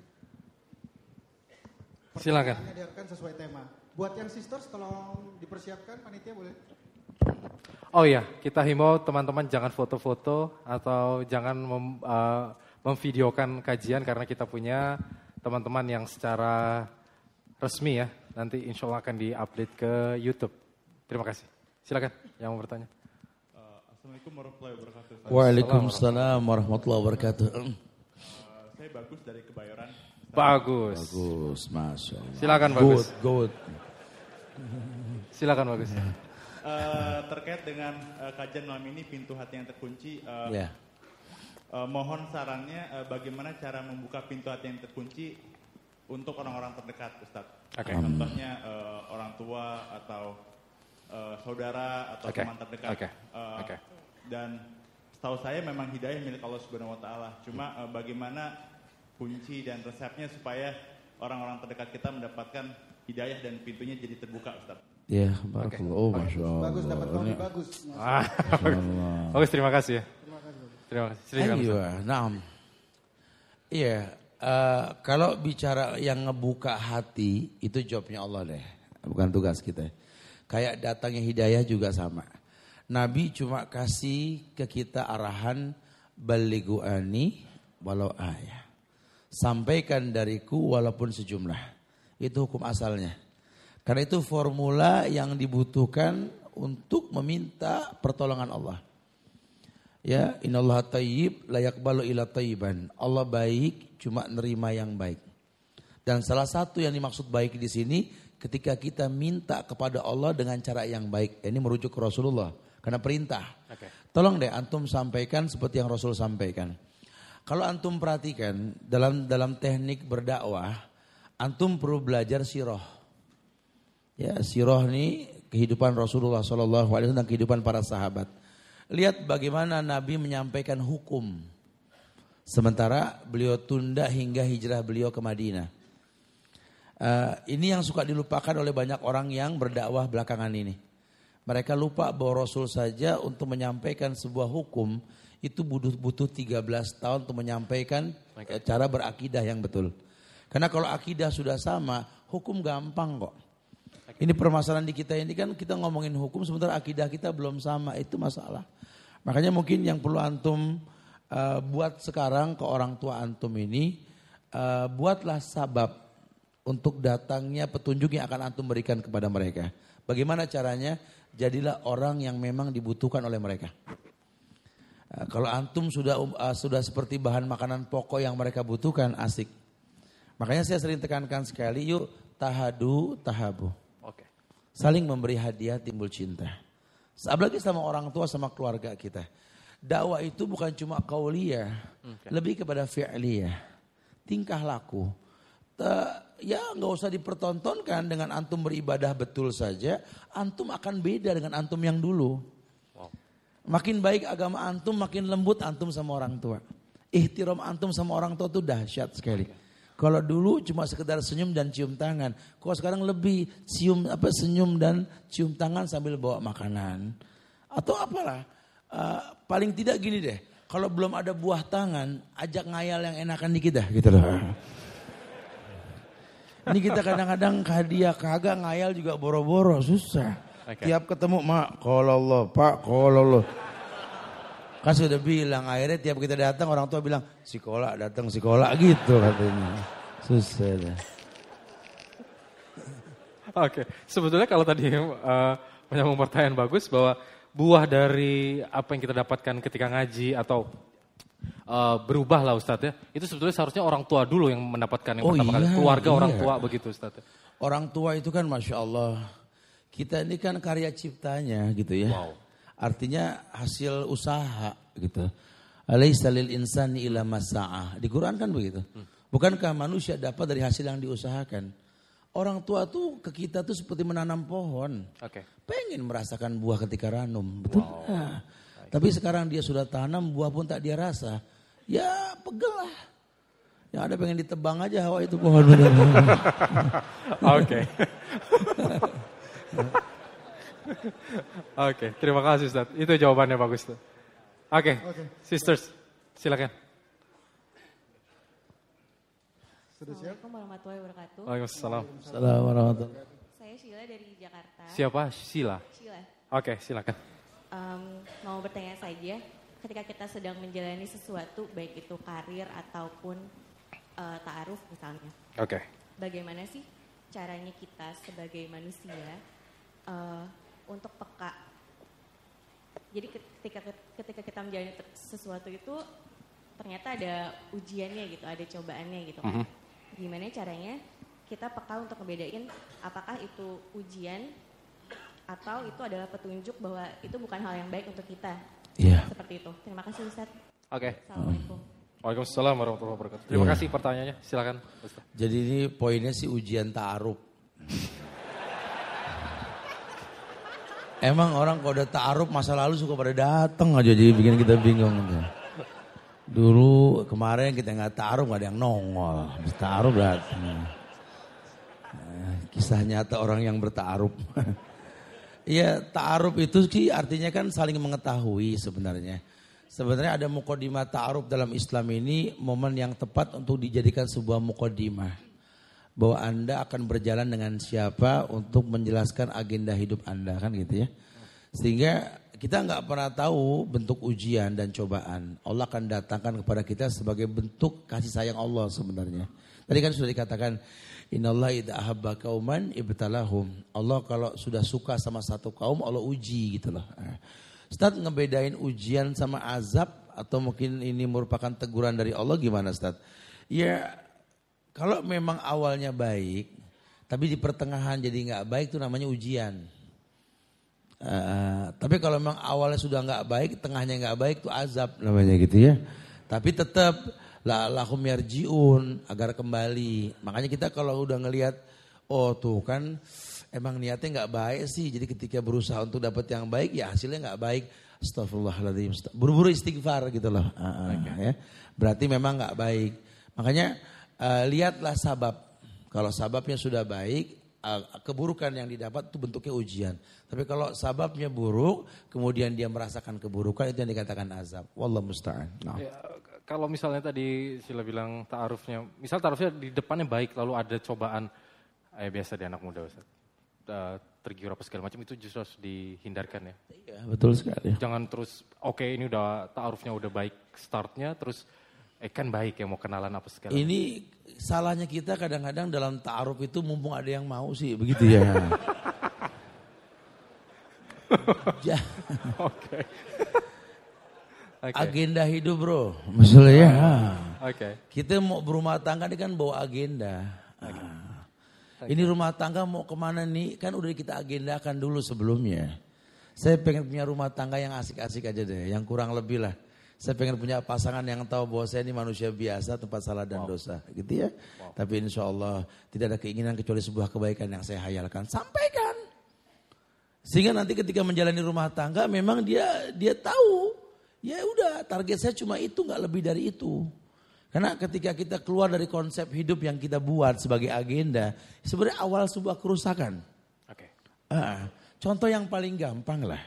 Silakan. Pertanyaannya diharapkan sesuai tema. Buat yang sisters tolong dipersiapkan panitia boleh? Oh iya, kita himbau teman-teman jangan foto-foto atau jangan memvideokan kajian karena kita punya teman-teman yang secara resmi ya. Nanti insya Allah akan di-update ke YouTube. Terima kasih. Silakan yang mau bertanya. Assalamualaikum warahmatullahi wabarakatuh. Waalaikumsalam warahmatullahi wabarakatuh. Saya Bagus dari Kebayoran. Bagus. Bagus, Masya Allah. Silakan Bagus. Good. Silakan Bagus. Terkait dengan kajian malam ini pintu hati yang terkunci. Ya. Mohon sarannya bagaimana cara membuka pintu hati yang terkunci untuk orang-orang terdekat, Ustaz. Okay. Contohnya orang tua atau saudara atau teman terdekat. Okay. Dan setahu saya memang hidayah milik Allah Subhanahu Wa Taala. Cuma bagaimana kunci dan resepnya supaya orang-orang terdekat kita mendapatkan hidayah dan pintunya jadi terbuka, Ustaz. Ya, barakallah. Oh, Masya Allah. Bagus dapat kopi bagus. Bagus, terima kasih ya. Terima kasih. Silakan. Iya, naam. Iya, kalau bicara yang ngebuka hati itu jawabnya Allah deh, bukan tugas kita. Kayak datangnya hidayah juga sama. Nabi cuma kasih ke kita arahan balighu ani walau ayah. Sampaikan dariku walaupun sejumlah. Itu hukum asalnya. Karena itu formula yang dibutuhkan untuk meminta pertolongan Allah. Ya, innallaha thayyib la yaqbalu illa thayyiban. Allah baik, cuma nerima yang baik. Dan salah satu yang dimaksud baik di sini ketika kita minta kepada Allah dengan cara yang baik. Ini merujuk ke Rasulullah karena perintah. Tolong deh antum sampaikan seperti yang Rasul sampaikan. Kalau antum perhatikan dalam teknik berdakwah, antum perlu belajar sirah. Ya, sirah ini kehidupan Rasulullah SAW dan kehidupan para sahabat. Lihat bagaimana Nabi menyampaikan hukum. Sementara beliau tunda hingga hijrah beliau ke Madinah. Ini yang suka dilupakan oleh banyak orang yang berdakwah belakangan ini. Mereka lupa bahwa Rasul saja untuk menyampaikan sebuah hukum itu butuh 13 tahun untuk menyampaikan cara berakidah yang betul. Karena kalau akidah sudah sama, hukum gampang kok. Ini permasalahan di kita ini kan kita ngomongin hukum sementara akidah kita belum sama, itu masalah. Makanya mungkin yang perlu antum buat sekarang ke orang tua antum ini, buatlah sabab untuk datangnya petunjuk yang akan antum berikan kepada mereka. Bagaimana caranya? Jadilah orang yang memang dibutuhkan oleh mereka. Kalau antum sudah seperti bahan makanan pokok yang mereka butuhkan, asik. Makanya saya sering tekankan sekali, yuk tahadu tahabu. Oke. Saling memberi hadiah timbul cinta. Apalagi sama orang tua, sama keluarga kita. Dakwah itu bukan cuma qauliyah, lebih kepada fi'liyah. Tingkah laku. Ya nggak usah dipertontonkan dengan antum beribadah betul saja. Antum akan beda dengan antum yang dulu. Wow. Makin baik agama antum, makin lembut antum sama orang tua. Ihtiram antum sama orang tua itu dahsyat sekali. Kalau dulu cuma sekedar senyum dan cium tangan. Kalau sekarang lebih senyum dan cium tangan sambil bawa makanan. Atau apalah. Paling tidak gini deh. Kalau belum ada buah tangan, ajak ngayal yang enakan dikit dah gitu loh. Ini kita kadang-kadang hadiah kagak ngayal juga boro-boro, susah. Tiap ketemu mak, kalau Allah, pak, kalau Allah. Kan sudah bilang, akhirnya tiap kita datang orang tua bilang, sekolah datang sekolah gitu katanya. Susah dah. Oke, sebetulnya kalau tadi menyambung pertanyaan bagus bahwa buah dari apa yang kita dapatkan ketika ngaji atau berubah lah Ustadz ya. Itu sebetulnya seharusnya orang tua dulu yang mendapatkan yang pertama kali. Keluarga orang tua begitu Ustadz. Orang tua itu kan Masya Allah. Kita ini kan karya ciptanya gitu ya. Wow. Artinya hasil usaha gitu. Alaisa lil insani illa masa'ah. Di Quran kan begitu. Bukankah manusia dapat dari hasil yang diusahakan? Orang tua tuh ke kita tuh seperti menanam pohon. Pengen merasakan buah ketika ranum. Betul. Wow. Nah, tapi sekarang dia sudah tanam, buah pun tak dia rasa. Ya pegel lah. Yang ada pengen ditebang aja hawa itu pohon. Oke. Oke, terima kasih Ustaz. Itu jawabannya bagus tuh. Oke, sisters, silakan. Assalamualaikum warahmatullahi wabarakatuh. Waalaikumsalam. Assalamualaikum warahmatullahi wabarakatuh. Saya Sheila dari Jakarta. Siapa? Sheila. Sheila. Oke, silakan. Mau bertanya saja, ketika kita sedang menjalani sesuatu, baik itu karir ataupun ta'aruf misalnya. Oke. Bagaimana sih caranya kita sebagai manusia untuk peka? Jadi ketika kita menjalani sesuatu itu ternyata ada ujiannya gitu, ada cobaannya gitu kan. Gimana caranya kita peka untuk ngebedain apakah itu ujian atau itu adalah petunjuk bahwa itu bukan hal yang baik untuk kita. Iya. Seperti itu. Terima kasih Ustaz. Oke. Assalamualaikum. Waalaikumsalam warahmatullahi wabarakatuh. Terima kasih pertanyaannya. Silakan Ustaz. Jadi ini poinnya sih ujian ta'aruf. Emang orang kalau udah ta'aruf masa lalu suka pada datang aja jadi bikin kita bingung. Dulu kemarin kita nggak ta'aruf nggak ada yang nongol. Habis ta'aruf datang. Kisah nyata orang yang berta'aruf. Iya, ta'aruf itu sih artinya kan saling mengetahui sebenarnya. Sebenarnya ada muqaddimah ta'aruf dalam Islam ini momen yang tepat untuk dijadikan sebuah muqaddimah. Bahwa Anda akan berjalan dengan siapa untuk menjelaskan agenda hidup Anda kan gitu ya. Sehingga kita nggak pernah tahu bentuk ujian dan cobaan. Allah akan datangkan kepada kita sebagai bentuk kasih sayang Allah sebenarnya. Tadi kan sudah dikatakan innallaha idza ahabba qauman ibtalahum. Allah kalau sudah suka sama satu kaum Allah uji gitu loh. Ustaz ngebedain ujian sama azab atau mungkin ini merupakan teguran dari Allah gimana Ustaz? Ya kalau memang awalnya baik tapi di pertengahan jadi nggak baik itu namanya ujian. Tapi kalau memang awalnya sudah nggak baik, tengahnya nggak baik itu azab namanya gitu ya. Tapi tetap lahum yarjiun agar kembali. Makanya kita kalau udah ngelihat oh tuh kan emang niatnya nggak baik sih. Jadi ketika berusaha untuk dapat yang baik, ya hasilnya nggak baik. Astagfirullahaladzim. Buru-buru istighfar gitu loh. Ya. Berarti memang nggak baik. Makanya lihatlah sabab. Kalau sababnya sudah baik, keburukan yang didapat itu bentuknya ujian. Tapi kalau sababnya buruk, kemudian dia merasakan keburukan, itu yang dikatakan azab. Wallahu musta'an. Nah. Ya, kalau misalnya tadi Sila bilang ta'arufnya, misal ta'arufnya di depannya baik, lalu ada cobaan, biasa di anak muda Ustaz, tergiur apa segala macam, itu justru harus dihindarkan ya. Iya, betul sekali. Jangan terus, oke, ini udah ta'arufnya udah baik startnya, terus kan baik ya mau kenalan apa segala. Ini salahnya kita kadang-kadang dalam ta'aruf itu mumpung ada yang mau sih, begitu ya. Oke. Agenda hidup bro, maksudnya. Oke. Kita mau berumah tangga ini kan bawa agenda. Ini rumah tangga mau kemana nih? Kan udah kita agendakan dulu sebelumnya. Saya pengen punya rumah tangga yang asik-asik aja deh, yang kurang lebih lah. Saya pengen punya pasangan yang tahu bahwa saya ini manusia biasa, tempat salah dan dosa, gitu ya. Tapi insya Allah tidak ada keinginan kecuali sebuah kebaikan yang saya hayalkan. Sampaikan. Sehingga nanti ketika menjalani rumah tangga memang dia tahu. Ya udah, target saya cuma itu, nggak lebih dari itu. Karena ketika kita keluar dari konsep hidup yang kita buat sebagai agenda, sebenarnya awal sebuah kerusakan. Oke. Contoh yang paling gampang lah.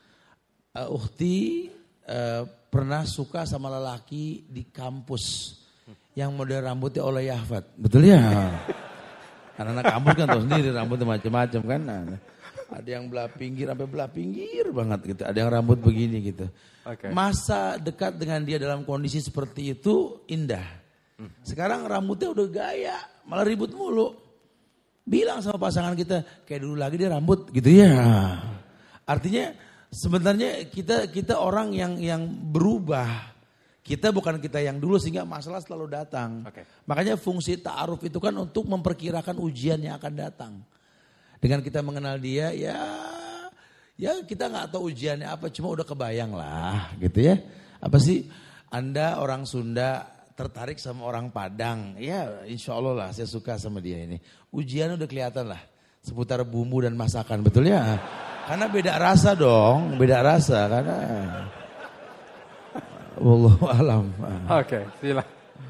Ukhti pernah suka sama lelaki di kampus yang model rambutnya oleh Yahfad. Betul ya? Anak-anak kampus kan tahu sendiri rambutnya macam-macam kan. Ada yang belah pinggir sampai belah pinggir banget gitu. Ada yang rambut begini gitu. Okay. Masa dekat dengan dia dalam kondisi seperti itu indah. Sekarang rambutnya udah gaya, malah ribut mulu. Bilang sama pasangan kita, kayak dulu lagi dia rambut gitu ya. Artinya sebenarnya kita orang yang berubah. Kita bukan kita yang dulu sehingga masalah selalu datang. Okay. Makanya fungsi ta'aruf itu kan untuk memperkirakan ujian yang akan datang. Dengan kita mengenal dia ya kita nggak tahu ujiannya apa, cuma udah kebayang lah gitu ya. Apa sih Anda orang Sunda tertarik sama orang Padang? Ya insya Allah lah saya suka sama dia ini. Ujiannya udah kelihatan lah seputar bumbu dan masakan, betul ya? Karena beda rasa dong, beda rasa karena. Wallahu alam. Oke, silakan.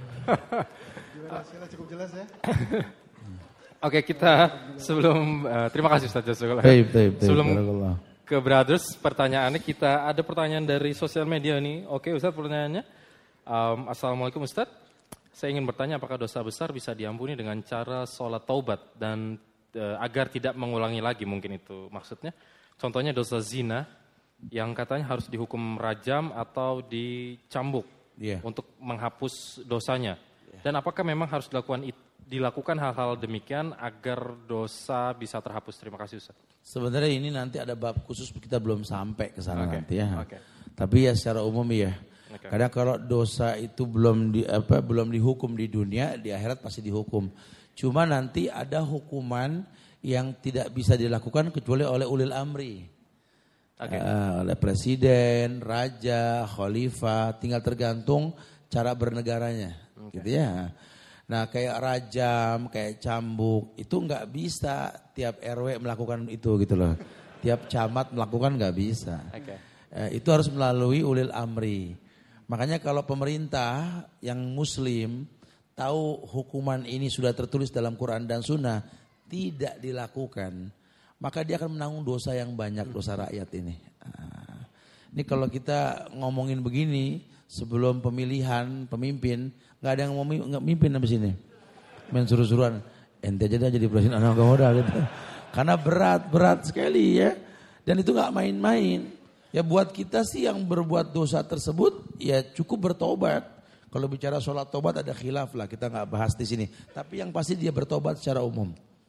Sila cukup jelas ya. Oke, kita sebelum terima kasih Ustaz Jazakallah. Sebelum ke Brothers, pertanyaannya kita ada pertanyaan dari sosial media nih. Oke, Ustaz, pertanyaannya. Assalamualaikum Ustaz. Saya ingin bertanya apakah dosa besar bisa diampuni dengan cara sholat taubat dan agar tidak mengulangi lagi, mungkin itu maksudnya. Contohnya dosa zina yang katanya harus dihukum rajam atau dicambuk untuk menghapus dosanya. Dan apakah memang harus dilakukan hal-hal demikian agar dosa bisa terhapus? Terima kasih Ustaz. Sebenarnya ini nanti ada bab khusus, kita belum sampai ke sana nanti ya. Okay. Tapi ya secara umum ya. Okay. Karena kalau dosa itu belum dihukum di dunia, di akhirat pasti dihukum. Cuma nanti ada hukuman yang tidak bisa dilakukan kecuali oleh ulil amri. Okay. Oleh presiden, raja, khalifah, tinggal tergantung cara bernegaranya. Gitu ya. Nah kayak rajam, kayak cambuk, itu nggak bisa tiap RW melakukan itu gitu loh. Tiap camat melakukan nggak bisa. Okay. Itu harus melalui ulil amri. Makanya kalau pemerintah yang muslim tahu hukuman ini sudah tertulis dalam Quran dan Sunnah, tidak dilakukan, maka dia akan menanggung dosa yang banyak, dosa rakyat ini. Ini kalau kita ngomongin begini, sebelum pemilihan pemimpin, nggak ada yang mau mimpin habis ini. Main suruh-suruhan, ente aja dah jadi presiden anak muda gitu. Karena berat sekali ya. Dan itu nggak main-main. Ya buat kita sih yang berbuat dosa tersebut, ya cukup bertobat. Kalau bicara sholat tobat ada khilaf lah, kita nggak bahas di sini. Tapi yang pasti dia bertobat secara umum.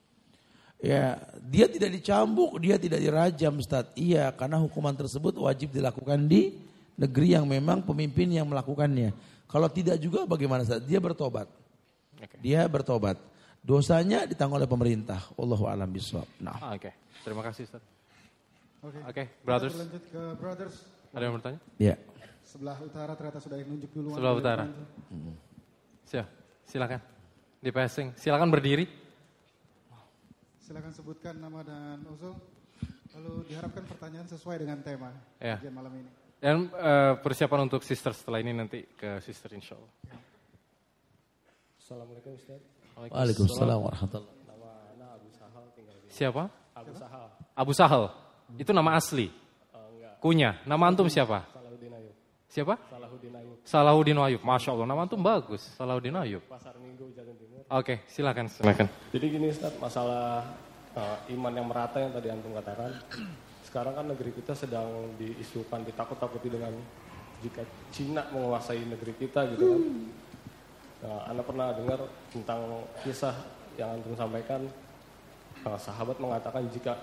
Ya, dia tidak dicambuk, dia tidak dirajam, Ustaz. Iya, karena hukuman tersebut wajib dilakukan di negeri yang memang pemimpin yang melakukannya. Kalau tidak juga bagaimana, Ustaz? Dia bertobat. Okay. Dia bertobat. Dosanya ditanggung oleh pemerintah. Wallahu a'lam bishawab. Nah. Oke. Terima kasih, Ustaz. Oke. Brothers. Kita lanjut ke Brothers. Ada yang bertanya? Iya. Sebelah utara ternyata sudah nunjuk duluan. Sebelah utara. Silakan. Di passing. Silakan berdiri. Silakan sebutkan nama dan usul. Lalu diharapkan pertanyaan sesuai dengan tema kajian malam ini. Dan persiapan untuk sister setelah ini nanti ke sister insya Allah. Assalamualaikum Ustaz. Waalaikumsalam warahmatullahi wabarakatuh. Nama Ana Abu Sahal tinggal di. Siapa? Abu Sahal. Abu Sahal. Itu nama asli? Enggak. Kunya. Nama antum siapa? Salahuddin Ayub. Siapa? Salahuddin Ayub. Salahuddin Ayub. Masya Allah, nama antum bagus. Salahuddin Ayub. Pasar Minggu Jalan Timur. Oke, silakan. Jadi gini Ustaz, masalah iman yang merata yang tadi antum katakan. Sekarang kan negeri kita sedang diisukan, ditakut-takuti dengan jika Cina menguasai negeri kita gitu kan. Nah, Anda pernah dengar tentang kisah yang antum sampaikan, sahabat mengatakan jika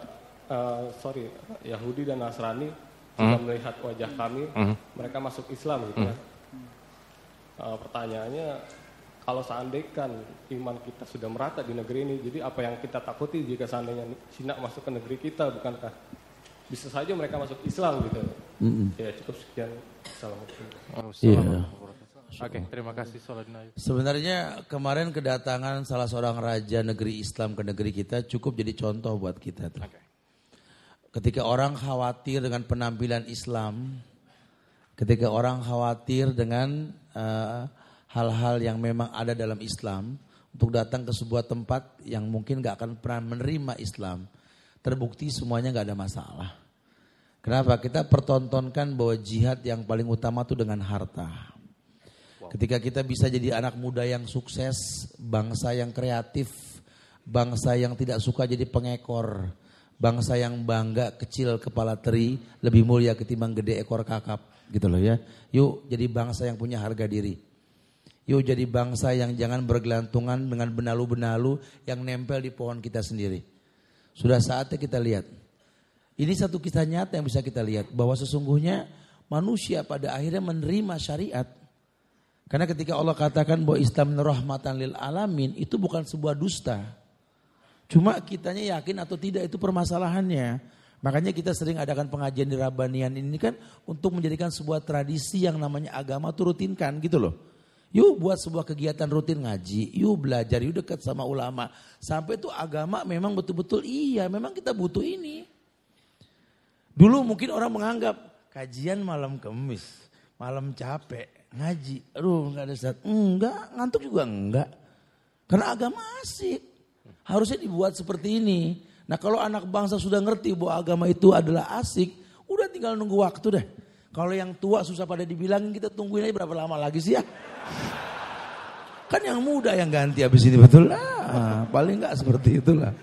Yahudi dan Nasrani sudah melihat wajah kami, mereka masuk Islam gitu kan. Pertanyaannya, kalau seandainya iman kita sudah merata di negeri ini, jadi apa yang kita takuti jika seandainya Cina masuk ke negeri kita, bukankah bisa saja mereka masuk Islam gitu? Ya cukup sekian. Assalamualaikum. Oke, terima kasih Salahuddin Ayub. Sebenarnya kemarin kedatangan salah seorang raja negeri Islam ke negeri kita cukup jadi contoh buat kita tuh. Ketika orang khawatir dengan penampilan Islam, ketika orang khawatir dengan hal-hal yang memang ada dalam Islam, untuk datang ke sebuah tempat yang mungkin gak akan pernah menerima Islam, terbukti semuanya gak ada masalah. Kenapa? Kita pertontonkan bahwa jihad yang paling utama itu dengan harta. Ketika kita bisa jadi anak muda yang sukses, bangsa yang kreatif, bangsa yang tidak suka jadi pengekor, bangsa yang bangga kecil kepala teri lebih mulia ketimbang gede ekor kakap, gitu loh ya. Yuk jadi bangsa yang punya harga diri. Yuk jadi bangsa yang jangan bergelantungan dengan benalu-benalu yang nempel di pohon kita sendiri. Sudah saatnya kita lihat. Ini satu kisah nyata yang bisa kita lihat. Bahwa sesungguhnya manusia pada akhirnya menerima syariat. Karena ketika Allah katakan bahwa Islam rahmatan lil alamin, itu bukan sebuah dusta. Cuma kitanya yakin atau tidak itu permasalahannya. Makanya kita sering adakan pengajian di Rabbanian ini kan untuk menjadikan sebuah tradisi yang namanya agama itu rutinkan gitu loh. Yuk buat sebuah kegiatan rutin ngaji, yuk belajar, yuk dekat sama ulama. Sampai tuh agama memang betul-betul iya, memang kita butuh ini. Dulu mungkin orang menganggap kajian malam Kamis, malam capek, ngaji. Aduh enggak ada Ustaz, enggak, ngantuk juga enggak. Karena agama asik, harusnya dibuat seperti ini. Nah kalau anak bangsa sudah ngerti bahwa agama itu adalah asik, udah tinggal nunggu waktu deh. Kalau yang tua susah pada dibilangin, kita tungguin aja berapa lama lagi sih ya. Kan yang muda yang ganti habis ini, betul lah. Paling enggak seperti itulah.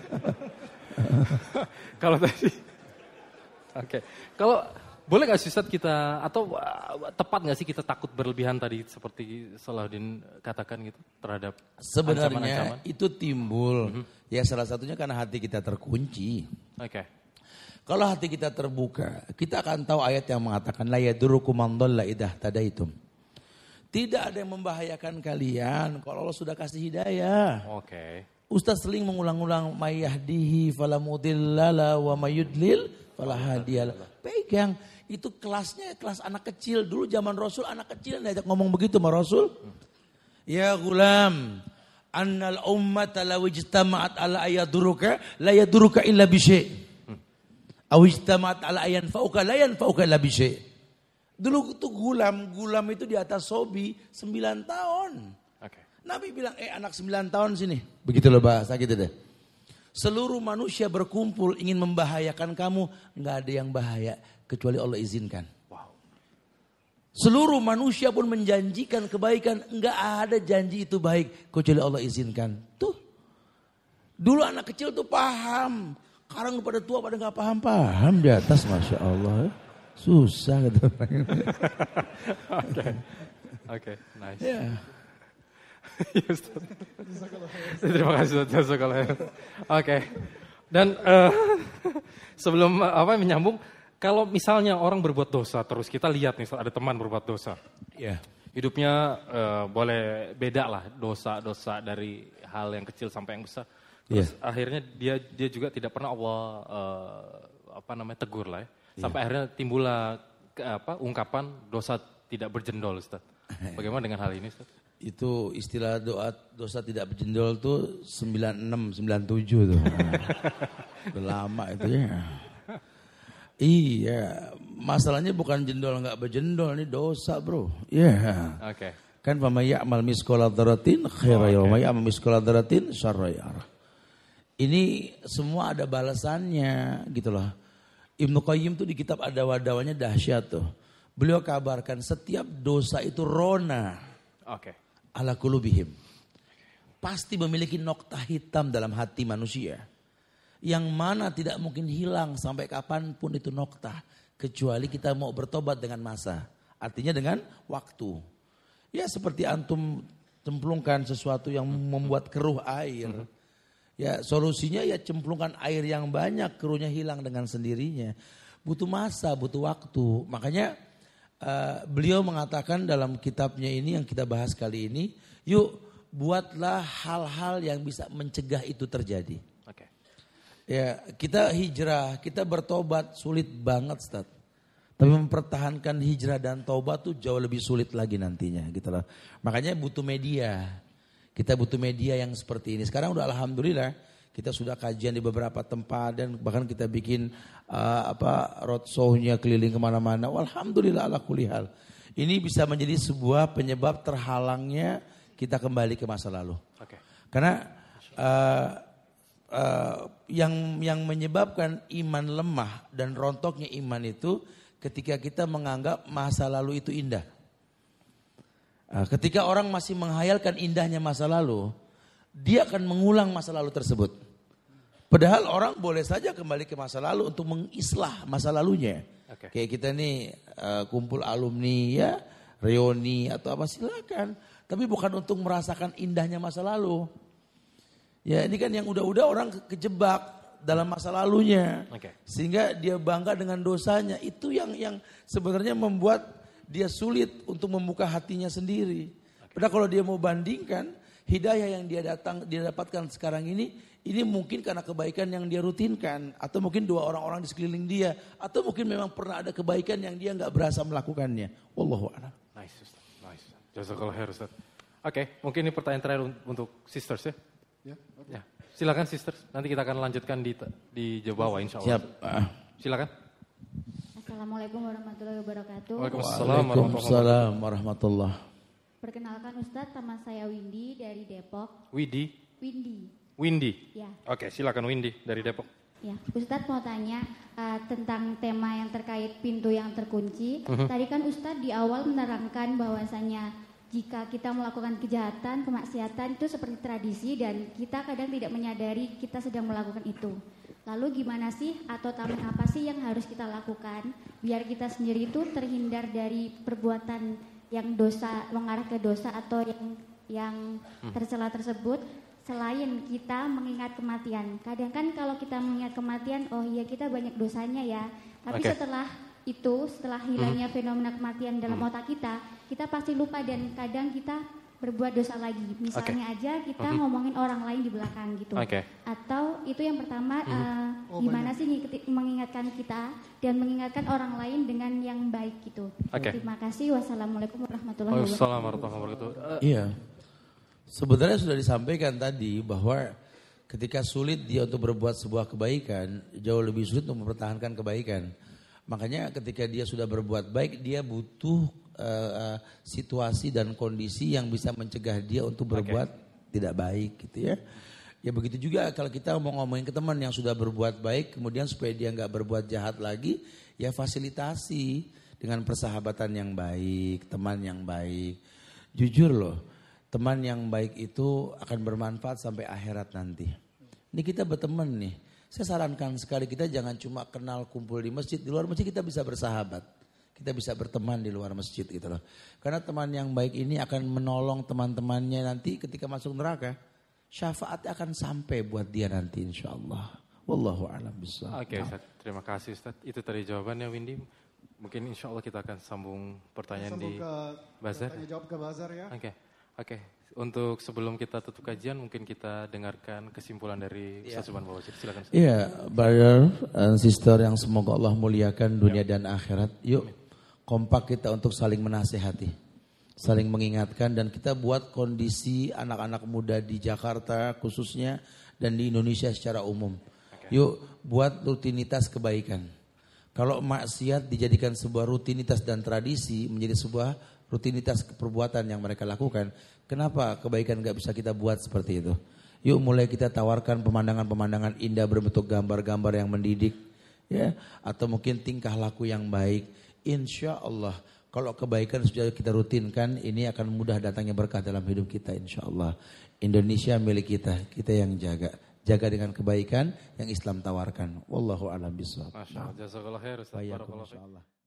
Kalau tadi, oke. Kalau boleh nggak sih Ustaz kita, atau tepat nggak sih kita takut berlebihan tadi seperti Salahuddin katakan gitu terhadap sebenarnya ancaman-ancaman? Itu timbul ya salah satunya karena hati kita terkunci. Oke. Kalau hati kita terbuka, kita akan tahu ayat yang mengatakan la yadurukum man dhalla idza tadaitum. Tidak ada yang membahayakan kalian kalau Allah sudah kasih hidayah. Oke. Ustaz seling mengulang-ulang mayyahdihi falamudillala wa mayyudlil falahadiyalah. Pegang. Itu kelasnya kelas anak kecil. Dulu zaman Rasul anak kecil yang diajak ngomong begitu sama Rasul. Ya gulam, annal ummata law ijtama'at ala ayaduruka la yaduruka illa bisyai'. Aw ijtama'at ala ayanfa'uka la yanfa'uka illa bisyai'. Dulu itu gulam itu di atas sobi 9 tahun. Oke. Nabi bilang, anak 9 tahun sini. Begitu loh bahasa gitu deh. Seluruh manusia berkumpul ingin membahayakan kamu, nggak ada yang bahaya kecuali Allah izinkan. Wow. Seluruh manusia pun menjanjikan kebaikan, nggak ada janji itu baik kecuali Allah izinkan. Tuh, dulu anak kecil tuh paham, sekarang pada tua pada nggak paham di atas, masya Allah, susah gitu. Oke, nice. Ya. Terima kasih Ustaz. Oke. Dan sebelum menyambung, kalau misalnya orang berbuat dosa terus kita lihat nih ada teman berbuat dosa. Ya. Hidupnya boleh beda lah dosa-dosa dari hal yang kecil sampai yang besar. Terus akhirnya dia juga tidak pernah Allah tegur lah ya. Sampai akhirnya timbullah ungkapan dosa tidak berjendol Ustaz. Bagaimana dengan hal ini Ustaz? Itu istilah dosa tidak berjendol tuh 96, 97 tuh. Udah lama itu ya. Iya, masalahnya bukan jendol nggak berjendol, ini dosa bro. Iya. Oke. Kan faman ya'mal misqala dzarratin khairan yarah wa ya'mal misqala dzarratin syarran yarah. Ini semua ada balasannya gitu loh. Ibnu Qayyim tuh di kitab Ad-Dawa-Dawanya dahsyat tuh. Beliau kabarkan setiap dosa itu rona. Oke. Ala qulubihim. Pasti memiliki noktah hitam dalam hati manusia. Yang mana tidak mungkin hilang sampai kapanpun itu noktah. Kecuali kita mau bertobat dengan masa. Artinya dengan waktu. Ya seperti antum cemplungkan sesuatu yang membuat keruh air. Ya solusinya ya cemplungkan air yang banyak, keruhnya hilang dengan sendirinya. Butuh masa, butuh waktu. Makanya beliau mengatakan dalam kitabnya ini yang kita bahas kali ini, yuk buatlah hal-hal yang bisa mencegah itu terjadi. Oke. Ya kita hijrah, kita bertobat sulit banget Ustaz. Tapi mempertahankan hijrah dan taubat tuh jauh lebih sulit lagi nantinya gitu loh. Makanya butuh media. Kita butuh media yang seperti ini. Sekarang udah alhamdulillah kita sudah kajian di beberapa tempat dan bahkan kita bikin roadshow-nya keliling kemana-mana. Alhamdulillah ala kulli hal. Ini bisa menjadi sebuah penyebab terhalangnya kita kembali ke masa lalu. Oke. Karena yang menyebabkan iman lemah dan rontoknya iman itu ketika kita menganggap masa lalu itu indah. Ketika orang masih menghayalkan indahnya masa lalu, dia akan mengulang masa lalu tersebut. Padahal orang boleh saja kembali ke masa lalu untuk mengislah masa lalunya. Okay. Kayak kita nih kumpul alumni ya, reuni atau apa silakan. Tapi bukan untuk merasakan indahnya masa lalu. Ya ini kan yang udah-udah orang kejebak dalam masa lalunya. Okay. Sehingga dia bangga dengan dosanya. Itu yang sebenarnya membuat dia sulit untuk membuka hatinya sendiri. Padahal kalau dia mau bandingkan, hidayah yang dia dapatkan sekarang ini mungkin karena kebaikan yang dia rutinkan. Atau mungkin dua orang-orang di sekeliling dia. Atau mungkin memang pernah ada kebaikan yang dia gak berasa melakukannya. Wallahu a'lam. Nice Ustaz, nice. Jazakallah khair Ustaz. Oke, mungkin ini pertanyaan terakhir untuk sisters ya. Ya, okay. Ya. Silakan sisters, nanti kita akan lanjutkan di jawab bawah insya Allah. Siap. Silakan. Assalamualaikum warahmatullahi wabarakatuh. Waalaikumsalam warahmatullahi. Perkenalkan Ustadz, nama saya Windy dari Depok. Windy. Ya. Oke, silakan Windy dari Depok. Ya, Ustadz mau tanya tentang tema yang terkait pintu yang terkunci. Tadi kan Ustadz di awal menerangkan bahwasanya jika kita melakukan kejahatan, kemaksiatan itu seperti tradisi dan kita kadang tidak menyadari kita sedang melakukan itu. Lalu gimana sih atau taman apa sih yang harus kita lakukan biar kita sendiri itu terhindar dari perbuatan yang dosa, mengarah ke dosa atau yang tercela tersebut selain kita mengingat kematian. Kadang kan kalau kita mengingat kematian, oh iya kita banyak dosanya ya. Tapi setelah hilangnya fenomena kematian dalam otak kita pasti lupa dan kadang kita berbuat dosa lagi. Misalnya aja kita ngomongin orang lain di belakang gitu. Atau itu yang pertama gimana sih mengingatkan kita dan mengingatkan orang lain dengan yang baik gitu. Terima kasih. Wassalamualaikum warahmatullahi wabarakatuh. Iya. Sebenarnya sudah disampaikan tadi bahwa ketika sulit dia untuk berbuat sebuah kebaikan, jauh lebih sulit untuk mempertahankan kebaikan. Makanya ketika dia sudah berbuat baik, dia butuh situasi dan kondisi yang bisa mencegah dia untuk berbuat tidak baik gitu ya. Ya begitu juga kalau kita mau ngomongin ke teman yang sudah berbuat baik, kemudian supaya dia nggak berbuat jahat lagi, ya fasilitasi dengan persahabatan yang baik, teman yang baik. Jujur loh, teman yang baik itu akan bermanfaat sampai akhirat nanti. Ini kita berteman nih. Saya sarankan sekali kita jangan cuma kenal kumpul di masjid, di luar masjid kita bisa bersahabat. Kita bisa berteman di luar masjid gitu loh. Karena teman yang baik ini akan menolong teman-temannya nanti ketika masuk neraka. Syafaat akan sampai buat dia nanti insya Allah. Wallahu a'lam bishawab. Oke Ustaz, terima kasih Ustaz. Itu tadi jawabannya Windy. Mungkin insya Allah kita akan sambung pertanyaan di Bazar. Tanya jawab ke Bazar ya. Oke. Untuk sebelum kita tutup kajian mungkin kita dengarkan kesimpulan dari Ustaz Subhan Bawazir. Silakan Ustaz. Iya, brother and sister yang semoga Allah muliakan dunia dan akhirat. Yuk kompak kita untuk saling menasehati. saling mengingatkan, dan kita buat kondisi anak-anak muda di Jakarta khususnya dan di Indonesia secara umum. Yuk buat rutinitas kebaikan. Kalau maksiat dijadikan sebuah rutinitas dan tradisi, menjadi sebuah rutinitas perbuatan yang mereka lakukan, kenapa kebaikan gak bisa kita buat seperti itu? Yuk mulai kita tawarkan pemandangan-pemandangan indah berbentuk gambar-gambar yang mendidik, ya, atau mungkin tingkah laku yang baik. Insya Allah kalau kebaikan sudah kita rutinkan, ini akan mudah datangnya berkah dalam hidup kita insya Allah. Indonesia milik kita, kita yang jaga. Jaga dengan kebaikan yang Islam tawarkan. Wallahu a'lam bishawab. Masya Allah, jazakallah khair Ustaz. Bayakum, insya Allah.